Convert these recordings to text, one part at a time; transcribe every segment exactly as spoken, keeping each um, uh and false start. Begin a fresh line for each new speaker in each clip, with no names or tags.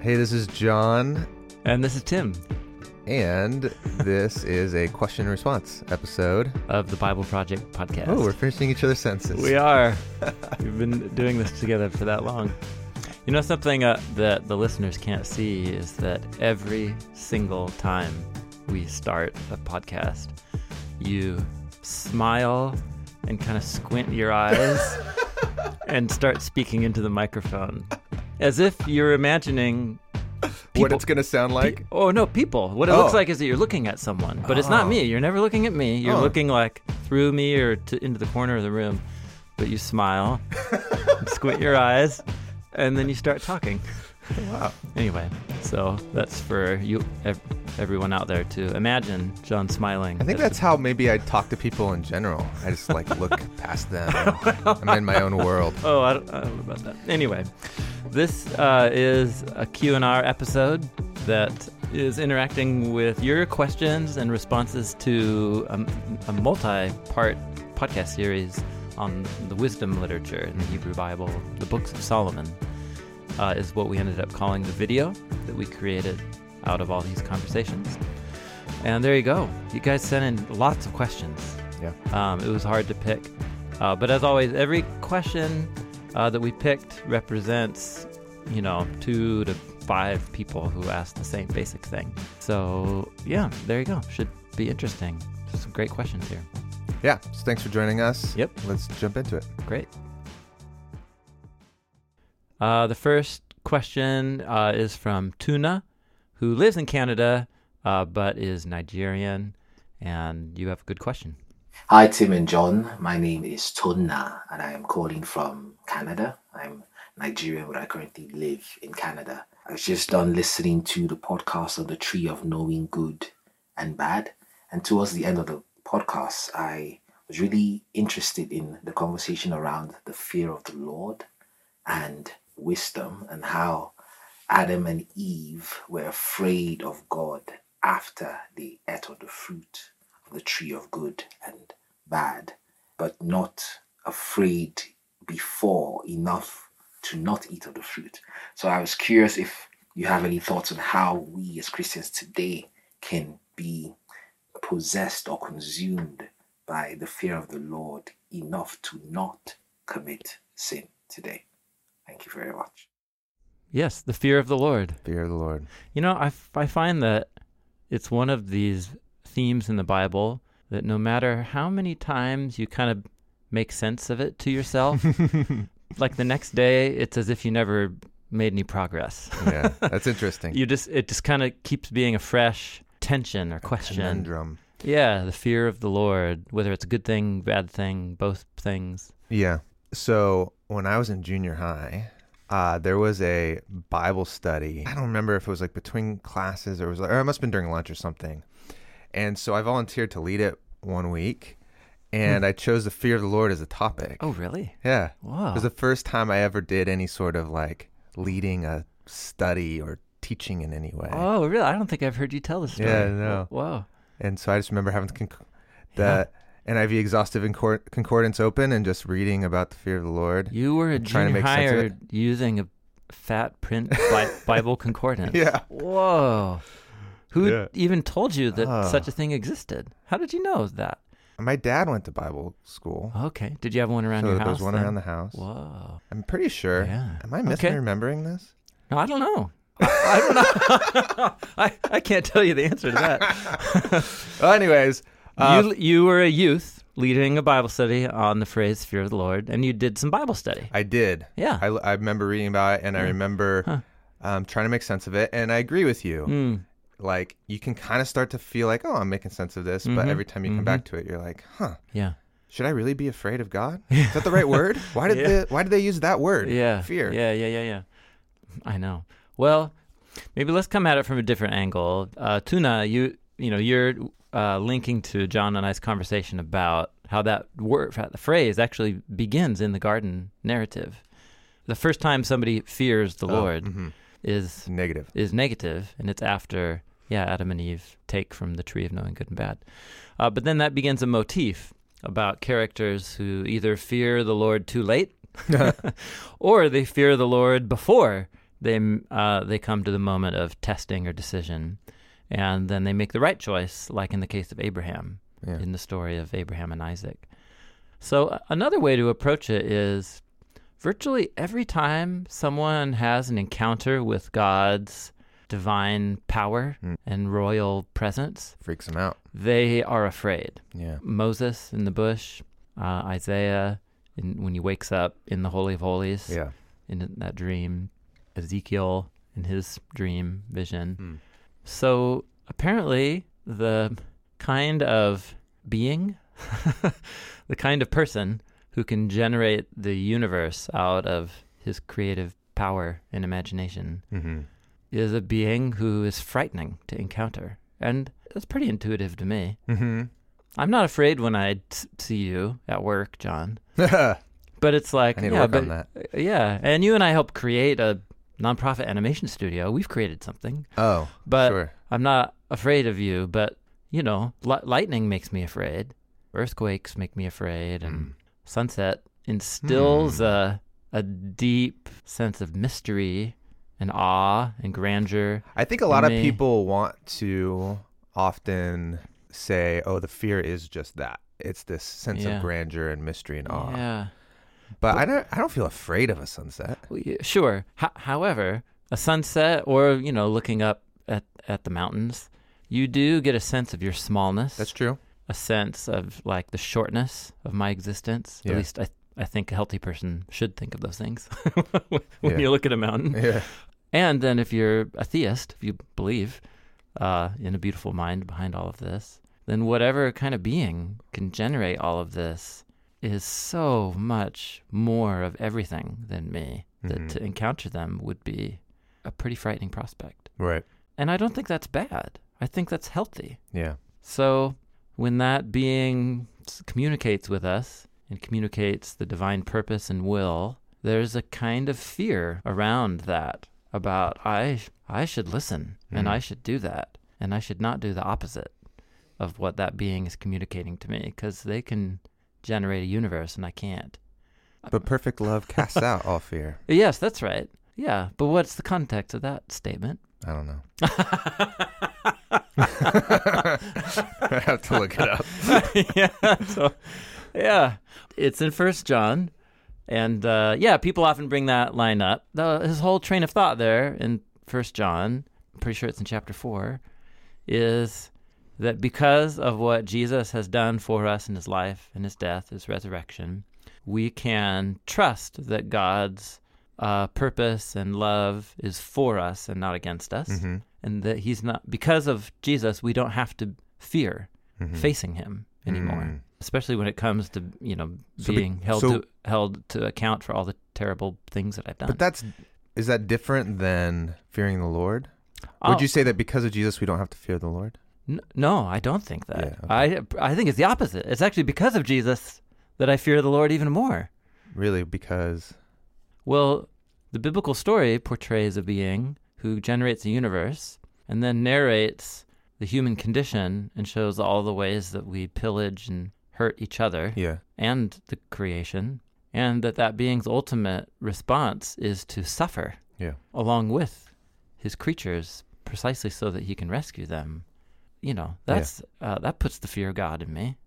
Hey, this is John.
And this is Tim.
And this is a question and response episode
of the Bible Project podcast.
Oh, we're finishing each other's sentences.
We are. We've been doing this together for that long. You know, something uh, that the listeners can't see is that every single time we start a podcast, you smile and kind of squint your eyes and start speaking into the microphone as if you're imagining people,
what it's going to sound like?
Pe- oh, no, people. What it
oh.
looks like is that you're looking at someone, but oh. it's not me. You're never looking at me. You're oh. looking like through me or to, into the corner of the room, but you smile, squint your eyes, and then you start talking.
Wow.
Anyway, so that's for you, ev- everyone out there to imagine John smiling.
I think that's how maybe I talk to people in general. I just like look past them. I'm in my own world.
Oh, I don't, I don't know about that. Anyway, this uh, is a Q and R episode that is interacting with your questions and responses to a, a multi-part podcast series on the wisdom literature in the Hebrew Bible, the books of Solomon. Uh, is what we ended up calling the video that we created out of all these conversations. And there you go. You guys sent in lots of questions.
Yeah.
Um, it was hard to pick. Uh, but as always, every question uh, that we picked represents, you know, two to five people who asked the same basic thing. So, yeah, there you go. Should be interesting. There's some great questions here.
Yeah. So thanks for joining us.
Yep.
Let's jump into it.
Great. Uh, the first question uh, is from Tuna, who lives in Canada, uh, but is Nigerian, and you have a good question.
Hi, Tim and John. My name is Tuna, and I am calling from Canada. I'm Nigerian, but I currently live in Canada. I was just done listening to the podcast on the tree of knowing good and bad, and towards the end of the podcast, I was really interested in the conversation around the fear of the Lord and wisdom, and how Adam and Eve were afraid of God after they ate of the fruit of the tree of good and bad, but not afraid before enough to not eat of the fruit. So I was curious if you have any thoughts on how we as Christians today can be possessed or consumed by the fear of the Lord enough to not commit sin today. Thank you very much.
Yes, the fear of the Lord.
Fear of the Lord.
You know, I, f- I find that it's one of these themes in the Bible that no matter how many times you kind of make sense of it to yourself, like the next day, it's as if you never made any progress.
Yeah, that's interesting.
You just It just kind of keeps being a fresh tension or
a
question.
Conundrum.
Yeah, the fear of the Lord, whether it's a good thing, bad thing, both things.
Yeah. So when I was in junior high, uh, there was a Bible study. I don't remember if it was like between classes or it was like, or it must have been during lunch or something. And so I volunteered to lead it one week, and hmm. I chose the fear of the Lord as a topic.
Oh, really?
Yeah.
Wow.
It was the first time I ever did any sort of like leading a study or teaching in any way.
Oh, really? I don't think I've heard you tell this story.
Yeah, no.
Wow.
And so I just remember having the, conc- the yeah. N I V Exhaustive Incor- Concordance open and just reading about the fear of the Lord.
You were a junior hire using a fat print bi- Bible concordance.
Yeah.
Whoa. Who
yeah.
even told you that
oh.
such a thing existed? How did you know that?
My dad went to Bible school.
Okay. Did you have one around
so
your house?
There was one
then?
around the house.
Whoa.
I'm pretty sure.
Yeah.
Am I misremembering okay. this?
No, I don't know. I don't know. I, I can't tell you the answer to that.
Well, anyways. Uh,
you you were a youth leading a Bible study on the phrase fear of the Lord, and you did some Bible study.
I did.
Yeah.
I, I remember reading about it, and yeah. I remember huh. um, trying to make sense of it, and I agree with you.
Mm.
Like, you can kind of start to feel like, oh, I'm making sense of this, mm-hmm. but every time you mm-hmm. come back to it, you're like, huh.
Yeah.
Should I really be afraid of God? Is that the right word? Why did yeah. they, why did they use that word?
Yeah.
Fear.
Yeah, yeah, yeah, yeah. I know. Well, maybe let's come at it from a different angle. Uh, Tuna, you you know, you're uh, linking to John and I's conversation about how that word, the phrase actually begins in the garden narrative. The first time somebody fears the
oh,
Lord
mm-hmm.
is
negative.
Is negative, and it's after, yeah, Adam and Eve take from the tree of knowing good and bad. Uh, but then that begins a motif about characters who either fear the Lord too late or they fear the Lord before they uh, they come to the moment of testing or decision, and then they make the right choice, like in the case of Abraham,
Yeah.
in the story of Abraham and Isaac. So uh, another way to approach it is virtually every time someone has an encounter with God's divine power
Mm.
and royal presence,
Freaks them out.
they are afraid.
Yeah.
Moses in the bush, uh, Isaiah in, when he wakes up in the Holy of Holies,
Yeah.
in that dream, Ezekiel in his dream vision.
Mm.
So apparently the kind of being, the kind of person who can generate the universe out of his creative power and imagination
Mm-hmm.
is a being who is frightening to encounter. And that's pretty intuitive to me.
Mm-hmm.
I'm not afraid when I t- see you at work, John.
I
But it's like,
need to
yeah,
work
but
on that.
yeah, and you and I helped create a nonprofit animation studio. We've created something,
Oh,
but
sure.
I'm not afraid of you. But you know, li- lightning makes me afraid. Earthquakes make me afraid, and
Mm.
sunset instills
Hmm.
a a deep sense of mystery and awe and grandeur.
I think a lot of
me.
people want to often say, "Oh, the fear is just that. It's this sense
Yeah.
of grandeur and mystery and awe."
Yeah,
But I don't. I don't feel afraid of a sunset.
Well, yeah, sure. H- however, a sunset, or you know, looking up at at the mountains, you do get a sense of your smallness.
That's true.
A sense of like the shortness of my existence.
Yeah.
At least I I think a healthy person should think of those things when
Yeah.
you look at a mountain.
Yeah.
And then if you're a theist, if you believe uh, in a beautiful mind behind all of this, then whatever kind of being can generate all of this is so much more of everything than me that
Mhm.
to encounter them would be a pretty frightening prospect.
Right.
And I don't think that's bad. I think that's healthy.
Yeah.
So when that being s- communicates with us and communicates the divine purpose and will, there's a kind of fear around that about I I should listen and
Mhm.
I should do that and I should not do the opposite of what that being is communicating to me, because they can generate a universe and I can't.
But perfect love casts out all fear.
Yes, that's right. Yeah, but what's the context of that statement?
I don't know. I have to look it up.
yeah, so, yeah, it's in First John, and uh, yeah, people often bring that line up. The, his whole train of thought there in First John, I'm pretty sure it's in chapter four, is that because of what Jesus has done for us in his life and his death, his resurrection, we can trust that God's uh, purpose and love is for us and not against us.
Mm-hmm.
And that he's not, because of Jesus, we don't have to fear
Mm-hmm.
facing him anymore,
Mm.
especially when it comes to, you know,
So be-
being held
so-
to held to account for all the terrible things that I've done.
But that's is that different than fearing the Lord?
Oh,
Would you say that because of Jesus we don't have to fear the Lord?
n- no, I don't think that.
Yeah, okay.
I I think it's the opposite. It's actually because of Jesus that I fear the Lord even more.
Really? Because
Well, the biblical story portrays a being who generates a universe and then narrates the human condition and shows all the ways that we pillage and hurt each other
yeah.
and the creation, and that that being's ultimate response is to suffer
Yeah.
along with his creatures precisely so that he can rescue them. You know, that's uh, that puts the fear of God in me.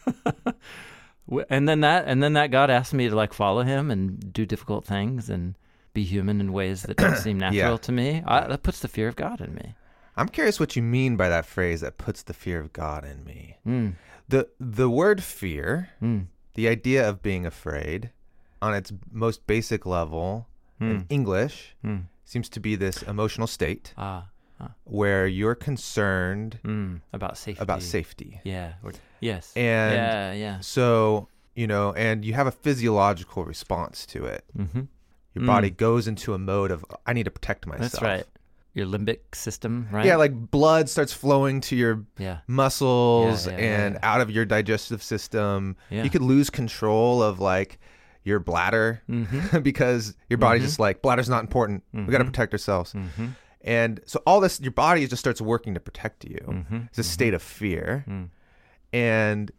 W- and then that and then that God asked me to like follow him and do difficult things and be human in ways that don't seem natural
Yeah.
to me. I, that puts the fear of God in me.
I'm curious what you mean by that phrase, that puts the fear of God in me.
Mm,
The the word fear,
mm,
the idea of being afraid, on its most basic level in
mm,
English,
mm.
seems to be this emotional state
Ah,
where you're concerned
mm, about safety.
about safety.
Yeah. Or, yes.
And
yeah. Yeah.
so, you know, and you have a physiological response to it.
Mm-hmm.
Your
Mm.
body goes into a mode of, I need to protect myself.
That's right. Your limbic system, right?
Yeah, like blood starts flowing to your
yeah.
muscles
Yeah, yeah, yeah,
and
yeah.
out of your digestive system.
Yeah.
You could lose control of like your bladder
Mm-hmm.
because your body's
Mhm.
just like, bladder's not important. We got to
Mhm.
protect ourselves.
Mm-hmm.
And so all this, your body just starts working to protect you.
Mm-hmm.
It's a state of fear.
Mm.
And
Hmm.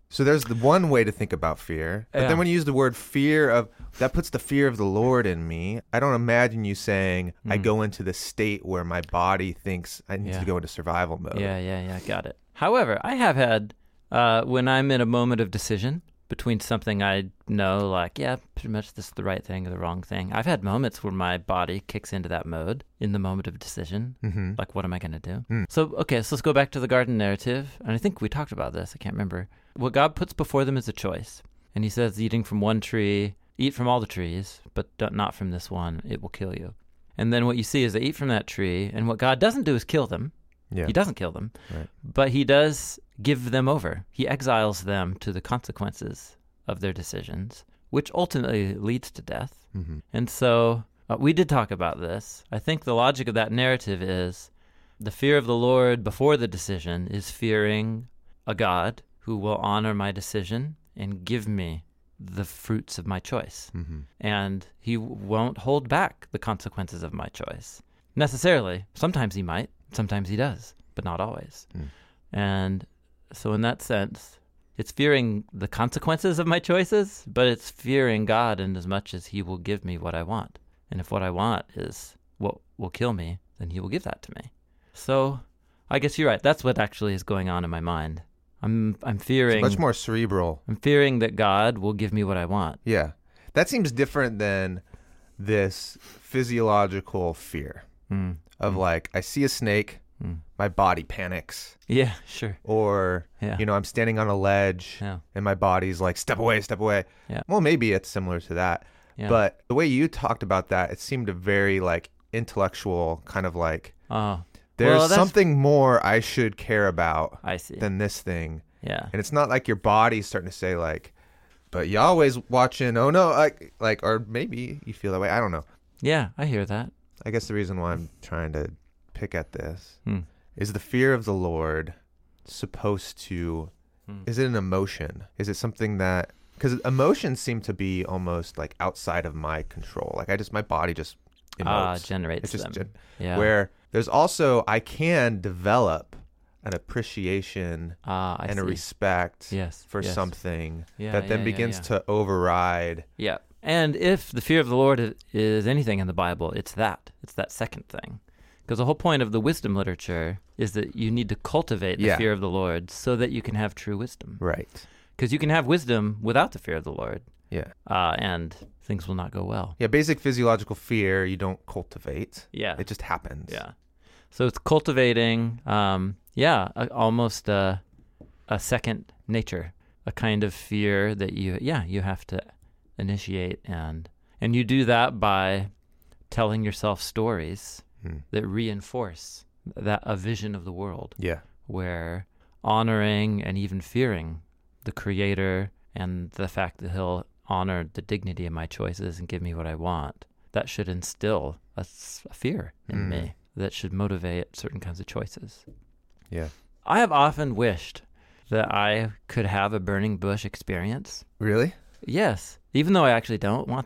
So there's the one way to think about fear. But
Yeah.
then when you use the word fear of, that puts the fear of the Lord in me. I don't imagine you saying, I
Mm.
go into the state where my body thinks I need
Yeah.
to go into survival mode.
Yeah, yeah, yeah. Got it. However, I have had, uh, when I'm in a moment of decision between something I know, like, yeah, pretty much this is the right thing or the wrong thing. I've had moments where my body kicks into that mode in the moment of decision.
Mm-hmm.
Like, what am I going to do?
Mm.
So, okay, so let's go back to the garden narrative. And I think we talked about this. I can't remember. What God puts before them is a choice. And he says, eating from one tree, eat from all the trees, but don't- not from this one. It will kill you. And then what you see is they eat from that tree. And what God doesn't do is kill them.
Yeah.
He doesn't kill them.
Right.
But he does give them over. He exiles them to the consequences of their decisions, which ultimately leads to death.
Mm-hmm.
And so uh, we did talk about this. I think the logic of that narrative is the fear of the Lord before the decision is fearing a God who will honor my decision and give me the fruits of my choice.
Mm-hmm.
And he w- won't hold back the consequences of my choice necessarily. Sometimes he might, sometimes he does, but not always.
Mm.
And so in that sense, it's fearing the consequences of my choices, but it's fearing God in as much as he will give me what I want. And if what I want is what will kill me, then he will give that to me. So I guess you're right. That's what actually is going on in my mind. I'm I'm fearing
It's much more cerebral.
I'm fearing that God will give me what I want.
Yeah. That seems different than this physiological fear
Mm.
of
Mm.
like, I see a snake,
Mm.
my body panics.
Yeah, sure.
Or,
Yeah.
you know, I'm standing on a ledge
Yeah.
and my body's like, step away, step away.
Yeah.
Well, maybe it's similar to that.
Yeah.
But the way you talked about that, it seemed a very like intellectual kind of like,
Oh,
there's
Well, that's-
something more I should care about
I see.
than this thing.
Yeah.
And it's not like your body's starting to say like, but Yahweh's watching. Oh no, like, like, or maybe you feel that way. I don't know.
Yeah, I hear that.
I guess the reason why I'm trying to pick at this
Hmm.
is the fear of the Lord supposed to,
Hmm.
is it an emotion? Is it something that, because emotions seem to be almost like outside of my control. Like I just, my body just
Ah,
emotes.
generates
It's just
them.
gen-
Yeah.
Where there's also, I can develop an appreciation
Ah, I
and a
see.
respect
Yes.
for
yes.
something
Yeah,
that then
yeah, yeah,
begins
yeah.
to override.
Yeah. And if the fear of the Lord i- is anything in the Bible, it's that. It's that second thing. Because the whole point of the wisdom literature is that you need to cultivate the
Yeah.
fear of the Lord so that you can have true wisdom.
Right.
Because you can have wisdom without the fear of the Lord,
Yeah.
uh, and things will not go well.
Yeah. Basic physiological fear you don't cultivate.
Yeah.
It just happens.
Yeah. So it's cultivating, um, yeah, a, almost a, a second nature, a kind of fear that you, yeah, you have to initiate. And, and you do that by telling yourself stories
Hmm.
that reinforce that a vision of the world
Yeah.
where honoring and even fearing the Creator and the fact that he'll honor the dignity of my choices and give me what I want, that should instill a, s- a fear in
Mm.
me that should motivate certain kinds of choices.
Yeah.
I have often wished that I could have a burning bush experience.
Really?
Yes, even though I actually don't want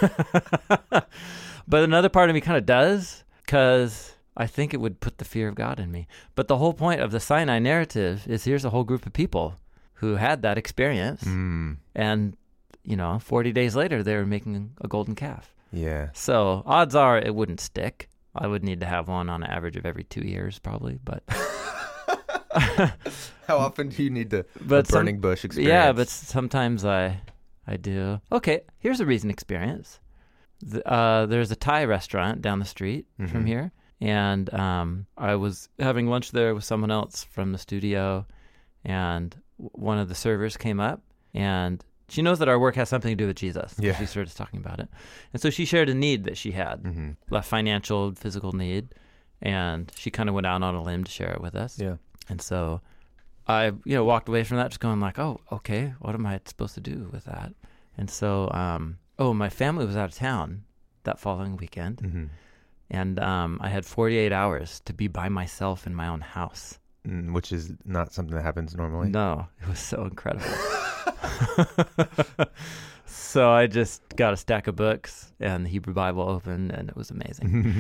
that. But another part of me kind of does, because I think it would put the fear of God in me. But the whole point of the Sinai narrative is here's a whole group of people who had that experience.
Mm.
And, you know, forty days later, they were making a golden calf.
Yeah.
So odds are it wouldn't stick. I would need to have one on an average of every two years probably. But
How often do you need to
But
a
some-
burning bush experience?
yeah, but sometimes I I do. Okay, here's a recent experience. The, uh, there's a Thai restaurant down the street from
Mhm.
here. And um, I was having lunch there with someone else from the studio. And w- one of the servers came up. And she knows that our work has something to do with Jesus.
Yeah.
She started talking about it. And so she shared a need that she had,
Mm-hmm.
a financial, physical need. And she kind of went out on a limb to share it with us.
Yeah.
And so I, you know, walked away from that just going like, oh, okay, what am I supposed to do with that? And so, um, oh, my family was out of town that following weekend.
Mm-hmm.
And um, I had forty-eight hours to be by myself in my own house.
Mm, which is not something that happens normally.
No, it was so incredible. So I just got a stack of books and the Hebrew Bible open, and it was amazing.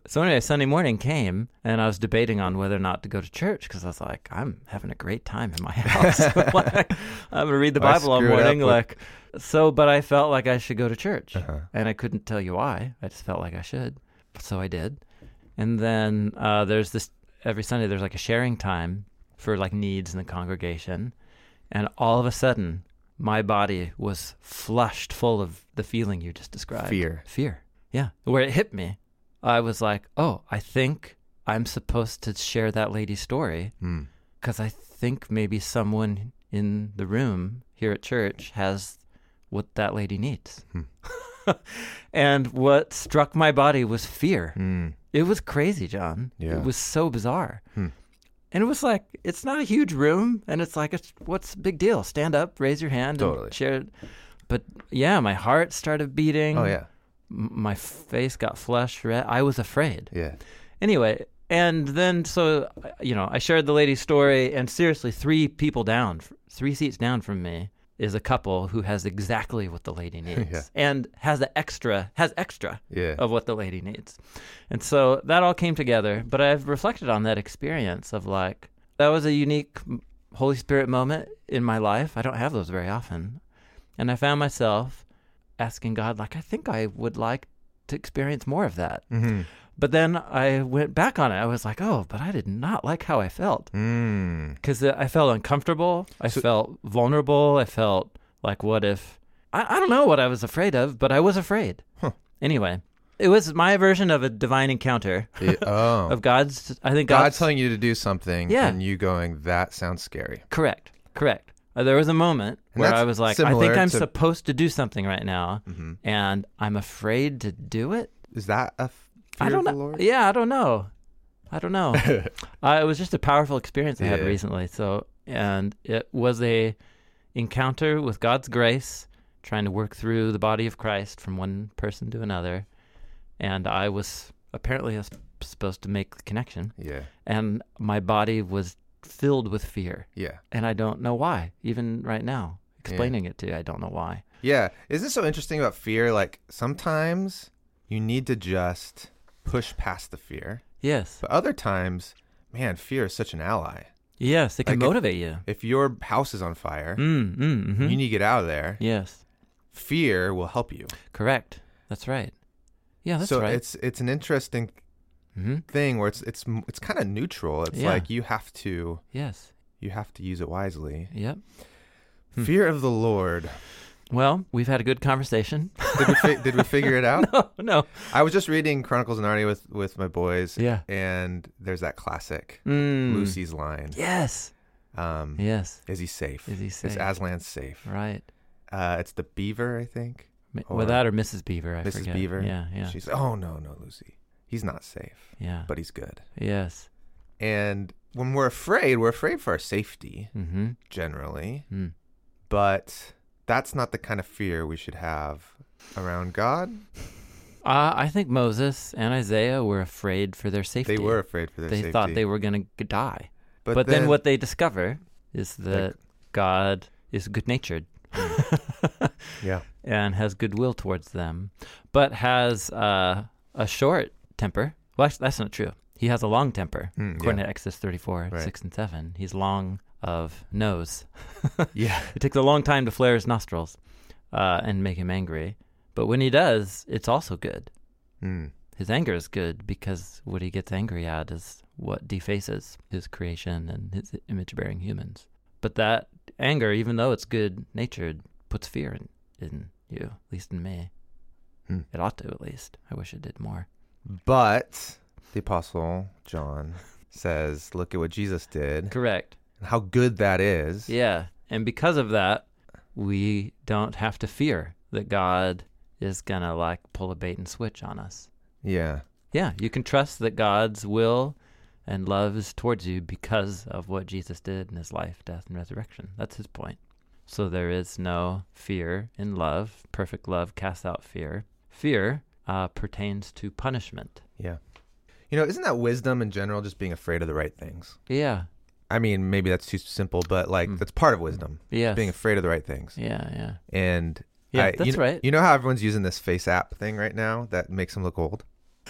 So anyway, Sunday morning came, and I was debating on whether or not to go to church because I was like, I'm having a great time in my house. Like, I'm going to read the
I
Bible all
screwed up
morning.
with-
Like, so, but I felt like I should go to church,
Uh-huh.
and I couldn't tell you why. I just felt like I should. So I did. And then uh, there's this, every Sunday there's like a sharing time for like needs in the congregation. And all of a sudden, my body was flushed full of the feeling you just described.
Fear.
Fear. Yeah. Where it hit me, I was like, oh, I think I'm supposed to share that lady's story
Mm.
because I think maybe someone in the room here at church has what that lady needs.
Hmm.
And what struck my body was fear.
Mm.
It was crazy, John.
Yeah.
It was so bizarre.
Hmm.
And it was like, it's not a huge room. And it's like, it's, what's the big deal? Stand up, raise your hand,
Totally.
and share it. But yeah, my heart started beating.
Oh, yeah.
M- My face got flushed red. I was afraid.
Yeah.
Anyway, and then so, uh, you know, I shared the lady's story. And seriously, three people down, three seats down from me, is a couple who has exactly what the lady needs
Yeah.
and has the extra, has extra
Yeah.
of what the lady needs. And so that all came together. But I've reflected on that experience of like, that was a unique Holy Spirit moment in my life. I don't have those very often. And I found myself asking God, like, I think I would like to experience more of that.
Mm-hmm.
But then I went back on it. I was like, oh, but I did not like how I felt.
Mm.
Because I felt uncomfortable. I
So-
felt vulnerable. I felt like, what if... I, I don't know what I was afraid of, but I was afraid.
Huh.
Anyway, it was my version of a divine encounter
Yeah. Oh.
of God's... I think
God
God's...
telling you to do something
Yeah.
and you going, that sounds scary.
Correct. Correct. Uh, there was a moment
And
where
that's
I was like, I
similar
think I'm
to-
supposed to do something right now,
Mm-hmm.
and I'm afraid to do it.
Is that a f- fear
I don't
of the
know.
Lord?
Yeah, I don't know. I don't know. uh, it was just a powerful experience I had
Yeah.
recently. So, and it was a encounter with God's grace, trying to work through the body of Christ from one person to another. And I was apparently s- supposed to make the connection.
Yeah.
And my body was filled with fear.
Yeah.
And I don't know why, even right now. Explaining it to you, I don't know why.
Yeah. Isn't it so interesting about fear? Like sometimes you need to just push past the fear.
Yes.
But other times, man, fear is such an ally.
Yes, it can
Like if-
motivate you.
If your house is on fire,
Mm, mm, mhm.
you need to get out of there.
Yes.
Fear will help you.
Correct. That's right. Yeah, that's
so
right.
it's it's an interesting
hmm
thing where it's it's it's kind of neutral. It's
Yeah.
like you have to
Yes.
you have to use it wisely.
Yep. Hmm.
Fear of the Lord.
Well, we've had a good conversation.
Did we fi- did we figure it out?
no, no.
I was just reading Chronicles of Narnia with with my boys.
Yeah.
And there's that classic
Mm.
Lucy's line.
Yes.
Um,
Yes.
Is he safe?
Is he
Is
safe?
Aslan safe?
Right.
Uh, it's the beaver, I think.
M-
Or
With that or Missus Beaver, I
Missus
forget.
Beaver.
Yeah, yeah.
She's oh no no Lucy, he's not safe,
yeah.
but he's good.
Yes.
And when we're afraid, we're afraid for our safety
Mm-hmm.
generally,
Mm.
but that's not the kind of fear we should have around God.
Uh, I think Moses and Isaiah were afraid for their safety.
They were afraid for their
They
safety.
thought they were going to die.
but,
But, then, what they discover is that
Like-
God is good-natured.
Yeah.
And has goodwill towards them, but has uh, a short temper. Well, actually, that's not true. He has a long temper,
Mm,
according
yeah.
to Exodus thirty-four,
Right.
six and seven. He's long of nose.
Yeah.
It takes a long time to flare his nostrils uh, and make him angry. But when he does, it's also good.
Mm.
His anger is good because what he gets angry at is what defaces his creation and his image-bearing humans. But that anger, even though it's good-natured, puts fear in, in you, at least in me.
Hmm.
It ought to, at least. I wish it did more.
But the Apostle John says, "Look at what Jesus did,
Correct.
and how good that is."
Yeah. And because of that, we don't have to fear that God is going to, like, pull a bait and switch on us.
Yeah.
Yeah, you can trust that God's will and love is towards you because of what Jesus did in his life, death, and resurrection. That's his point. So there is no fear in love. Perfect love casts out fear. Fear uh, pertains to punishment.
Yeah. You know, isn't that wisdom in general, just being afraid of the right things?
Yeah.
I mean, maybe that's too simple, but like
Mm.
that's part of wisdom,
Yes.
being afraid of the right things.
Yeah, yeah.
And
Yeah,
I-
that's
you,
right.
You know how everyone's using this face app thing right now that makes them look old?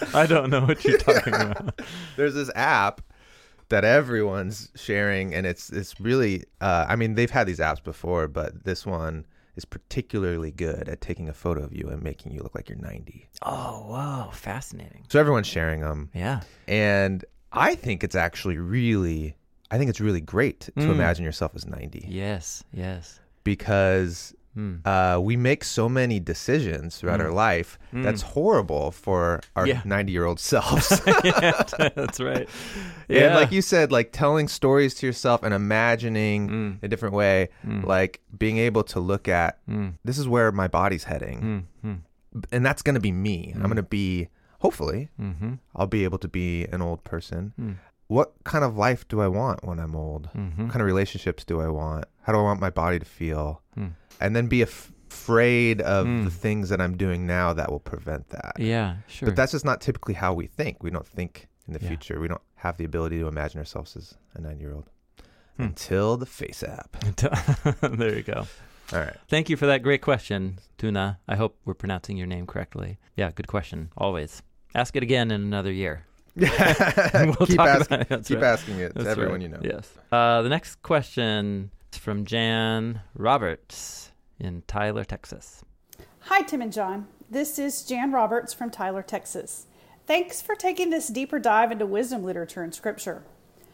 I don't know what you're talking about.
There's this app that everyone's sharing, and it's it's really, uh, I mean, they've had these apps before, but this one is particularly good at taking a photo of you and making you look like you're ninety.
Oh, wow. Fascinating.
So everyone's sharing them.
Yeah.
And I think it's actually really, I think it's really great to
Mm.
imagine yourself as ninety.
Yes, yes.
Because
Mm.
uh, we make so many decisions throughout
Mm.
our life
Mm.
that's horrible for our
Yeah.
ninety-year-old selves.
Yeah, that's right.
And
Yeah.
like you said, like telling stories to yourself and imagining
Mm.
a different way,
Mm.
like being able to look at,
Mm.
this is where my body's heading.
Mm. Mm.
And that's going to be me. I'm going to be, hopefully,
Mm-hmm.
I'll be able to be an old person.
Mm.
What kind of life do I want when I'm old?
Mm-hmm.
What kind of relationships do I want? How do I want my body to feel?
Mm.
And then be af- afraid of
Mm.
the things that I'm doing now that will prevent that.
Yeah, sure.
But that's just not typically how we think. We don't think in the
Yeah.
future. We don't have the ability to imagine ourselves as a nine-year-old
Hmm.
until the Face app.
There you go.
All right.
Thank you for that great question, Tuna. I hope we're pronouncing your name correctly. Yeah, good question. Always. Ask it again in another year. We'll
keep
talk
ask-
about it. That's
keep
right.
asking it to
That's
everyone
right.
you know.
Yes. Uh, the next question is from Jan Roberts in Tyler, Texas.
Hi, Tim and John. This is Jan Roberts from Tyler, Texas. Thanks for taking this deeper dive into wisdom literature and scripture.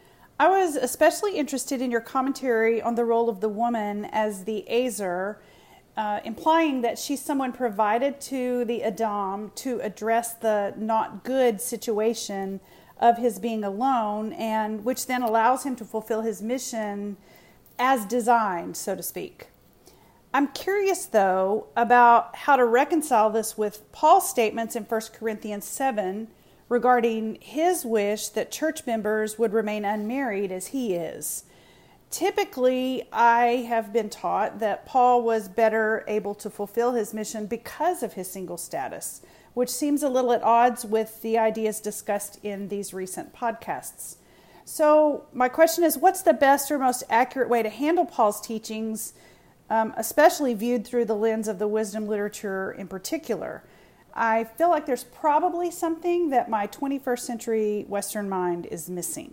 I was especially interested in your commentary on the role of the woman as the Azer, uh, implying that she's someone provided to the Adam to address the not good situation of his being alone, and which then allows him to fulfill his mission as designed, so to speak. I'm curious, though, about how to reconcile this with Paul's statements in First Corinthians seven regarding his wish that church members would remain unmarried as he is. Typically, I have been taught that Paul was better able to fulfill his mission because of his single status, which seems a little at odds with the ideas discussed in these recent podcasts. So my question is, what's the best or most accurate way to handle Paul's teachings, um, especially viewed through the lens of the wisdom literature in particular? I feel like there's probably something that my twenty-first century Western mind is missing.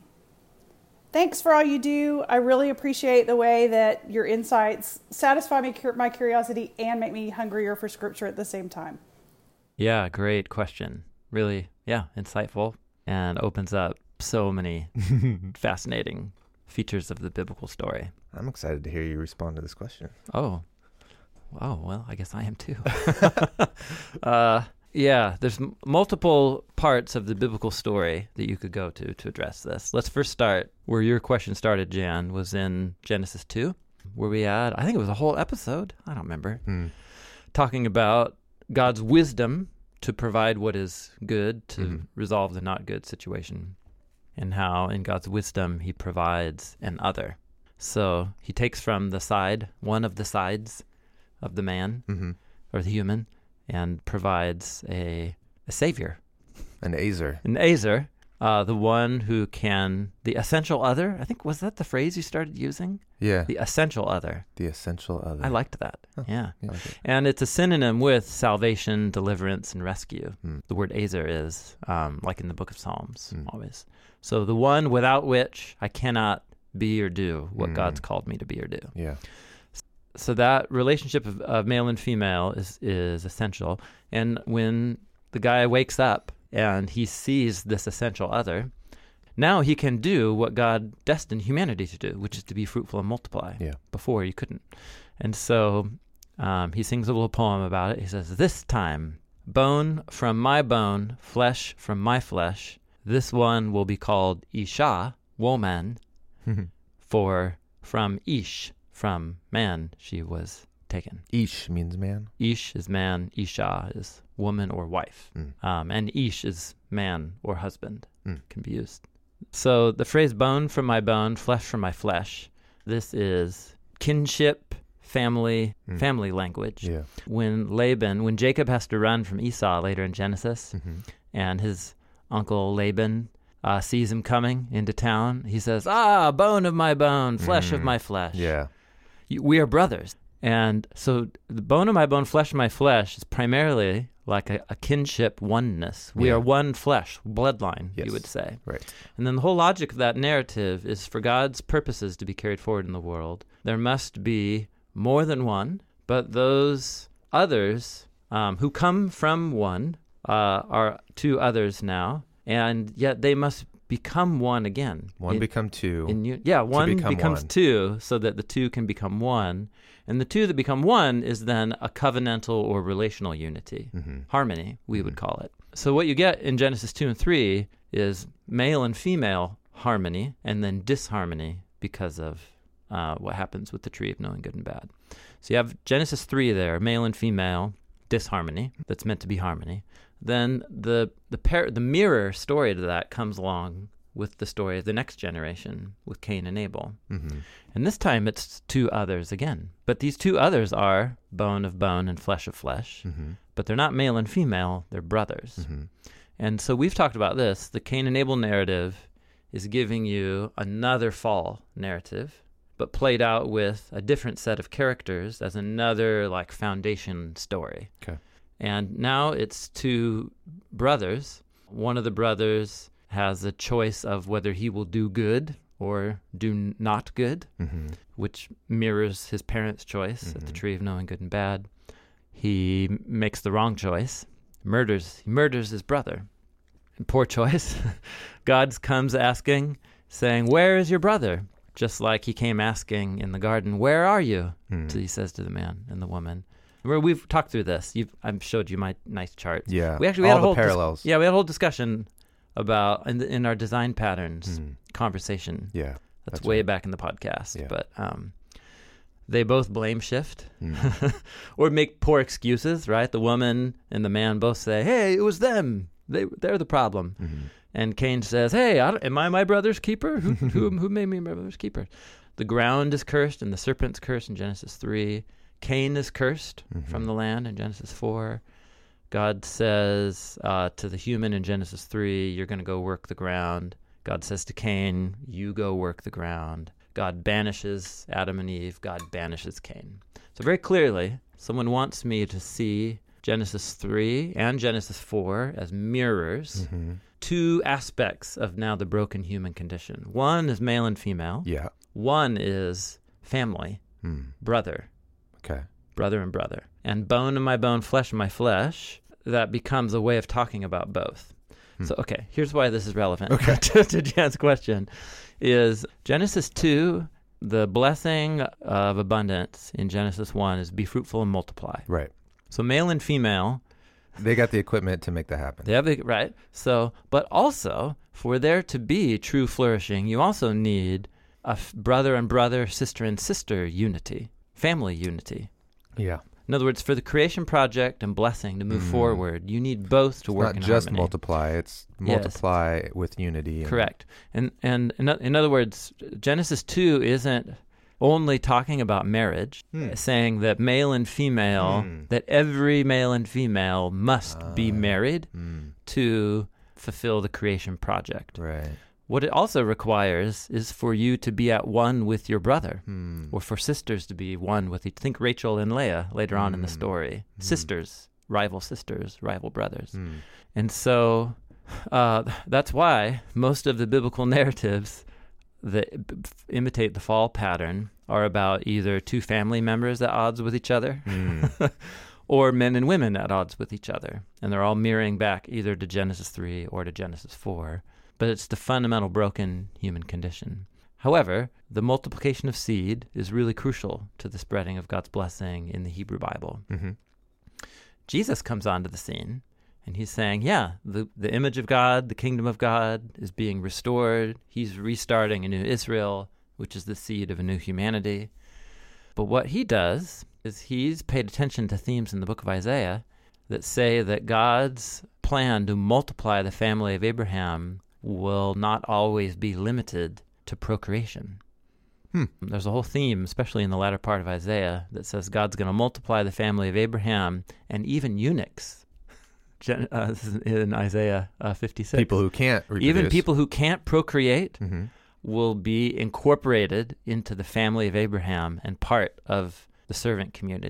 Thanks for all you do. I really appreciate the way that your insights satisfy me, my curiosity and make me hungrier for scripture at the same time.
Yeah, great question. Really, yeah, insightful and opens up so many fascinating features of the biblical story.
I'm excited to hear you respond to this question.
Oh, oh, well, I guess I am too. uh, yeah, there's m- multiple parts of the biblical story that you could go to to address this. Let's first start where your question started, Jan, was in Genesis two, where we had, I think it was a whole episode, I don't remember,
Hmm.
talking about God's wisdom to provide what is good to
Mhm.
resolve the not good situation, and how in God's wisdom he provides an other. So he takes from the side, one of the sides of the man
Mm-hmm.
or the human, and provides a, a savior,
An Azer.
an Azer, uh, the one who can, the essential other. I think, was that the phrase you started using?
Yeah.
The essential other.
The essential other.
I liked that.
Oh,
Yeah.
I like it.
And it's a synonym with salvation, deliverance, and rescue.
Mm.
The word Azer is, um, like in the book of Psalms,
Mm.
always. So the one without which I cannot be or do what
Mm.
God's called me to be or do.
Yeah.
So that relationship of, of male and female is, is essential. And when the guy wakes up and he sees this essential other, now he can do what God destined humanity to do, which is to be fruitful and multiply.
Yeah.
Before you couldn't. And so um, he sings a little poem about it. He says, "This time, bone from my bone, flesh from my flesh, this one will be called Isha, woman, for from Ish, from man, she was taken."
Ish means man.
Ish is man, Isha is woman or wife.
Mm.
Um, and Ish is man or husband,
Mm.
can be used. So the phrase bone from my bone, flesh from my flesh, this is kinship, family,
Mm.
family language.
Yeah.
When Laban, when Jacob has to run from Esau later in Genesis,
Mm-hmm.
and his uncle Laban uh, sees him coming into town, he says, "Ah, bone of my bone, flesh of
Mm.
my flesh.
Yeah.
You- We are brothers." And so the bone of my bone, flesh of my flesh is primarily like a, a kinship oneness. We
Yeah.
are one flesh, bloodline,
Yes.
you would say.
Right.
And then the whole logic of that narrative is for God's purposes to be carried forward in the world, there must be more than one, but those others um, who come from one uh, are two others now, and yet they must become one again.
One
In-
become two.
in un- yeah, one
become
becomes
one.
two so that the two can become one. And the two that become one is then a covenantal or relational unity,
Mm-hmm.
harmony, we would call it. So what you get in Genesis two and three is male and female harmony and then disharmony because of uh, what happens with the tree of knowing good and bad. So you have Genesis three there, male and female disharmony that's meant to be harmony. Then the the par- the mirror story to that comes along with the story of the next generation with Cain and Abel.
Mm-hmm.
And this time it's two others again. But these two others are bone of bone and flesh of flesh.
Mm-hmm.
But they're not male and female, they're brothers.
Mm-hmm.
And so we've talked about this. The Cain and Abel narrative is giving you another fall narrative, but played out with a different set of characters as another like foundation story.
Okay.
And now it's two brothers. One of the brothers has a choice of whether he will do good or do n- not good,
Mm-hmm.
which mirrors his parents' choice at the
Mhm.
tree of knowing good and bad. He m- makes the wrong choice, murders he murders his brother. And poor choice. God comes asking, saying, "Where is your brother?" Just like he came asking in the garden, "Where are you?"
Mm.
So he says to the man and the woman. Where we've talked through this. You've, I've showed you my nice charts.
Yeah.
We actually we
all
had a
the
whole dis-
parallels.
yeah, we had a whole discussion about in, the, in our design patterns
Mm.
conversation.
Yeah.
That's,
That's
way
right.
back in the podcast.
Yeah.
But um, they both blame shift
Mm.
or make poor excuses, right? The woman and the man both say, "Hey, it was them. They they're the problem."
Mm-hmm.
And Cain says, "Hey, I don't, am I my brother's keeper? Who, who who made me my brother's keeper?" The ground is cursed and the serpent's cursed in Genesis three. Cain is cursed
Mhm.
from the land in Genesis four. God says uh, to the human in Genesis three, "You're going to go work the ground." God says to Cain, "You go work the ground." God banishes Adam and Eve. God banishes Cain. So very clearly, someone wants me to see Genesis three and Genesis four as mirrors,
Mm-hmm.
two aspects of now the broken human condition. One is male and female.
Yeah.
One is family,
Mm.
brother,
Okay.
brother and brother. And bone of my bone, flesh of my flesh, that becomes a way of talking about both.
Hmm.
So, okay, here's why this is relevant
Okay.
to, to Jan's question, is Genesis two, the blessing of abundance in Genesis one is be fruitful and multiply.
Right.
So male and female,
They got the equipment to make that happen.
they have, a- right? So, but also, for there to be true flourishing, you also need a f- brother and brother, sister and sister unity, family unity.
Yeah.
In other words, for the creation project and blessing to move
Mm.
forward, you need both to
It's
work
not
in
just
harmony.
multiply, it's
Yes.
multiply with unity. And,
Correct. And and in, o- in other words, Genesis two isn't only talking about marriage,
Hmm.
saying that male and female,
Hmm.
that every male and female must be
Ah.
married
Mm.
to fulfill the creation project.
Right.
What it also requires is for you to be at one with your brother,
Hmm.
or for sisters to be one with each. Think Rachel and Leah later on in the
Mm.
story.
Mm.
Sisters, rival sisters, rival brothers.
Mm.
And so uh, that's why most of the biblical narratives that b- f- imitate the fall pattern are about either two family members at odds with each other
Mm.
or men and women at odds with each other. And they're all mirroring back either to Genesis three or to Genesis four. But it's the fundamental broken human condition. However, the multiplication of seed is really crucial to the spreading of God's blessing in the Hebrew Bible.
Mm-hmm.
Jesus comes onto the scene, and he's saying, yeah, the, the image of God, the kingdom of God is being restored. He's restarting a new Israel, which is the seed of a new humanity. But what he does is he's paid attention to themes in the book of Isaiah that say that God's plan to multiply the family of Abraham will not always be limited to procreation.
Hmm.
There's a whole theme, especially in the latter part of Isaiah, that says God's going to multiply the family of Abraham and even eunuchs. Gen- uh, this is in Isaiah uh, fifty-six.
People who can't reproduce.
even people who can't procreate
Mm-hmm.
will be incorporated into the family of Abraham and part of the servant community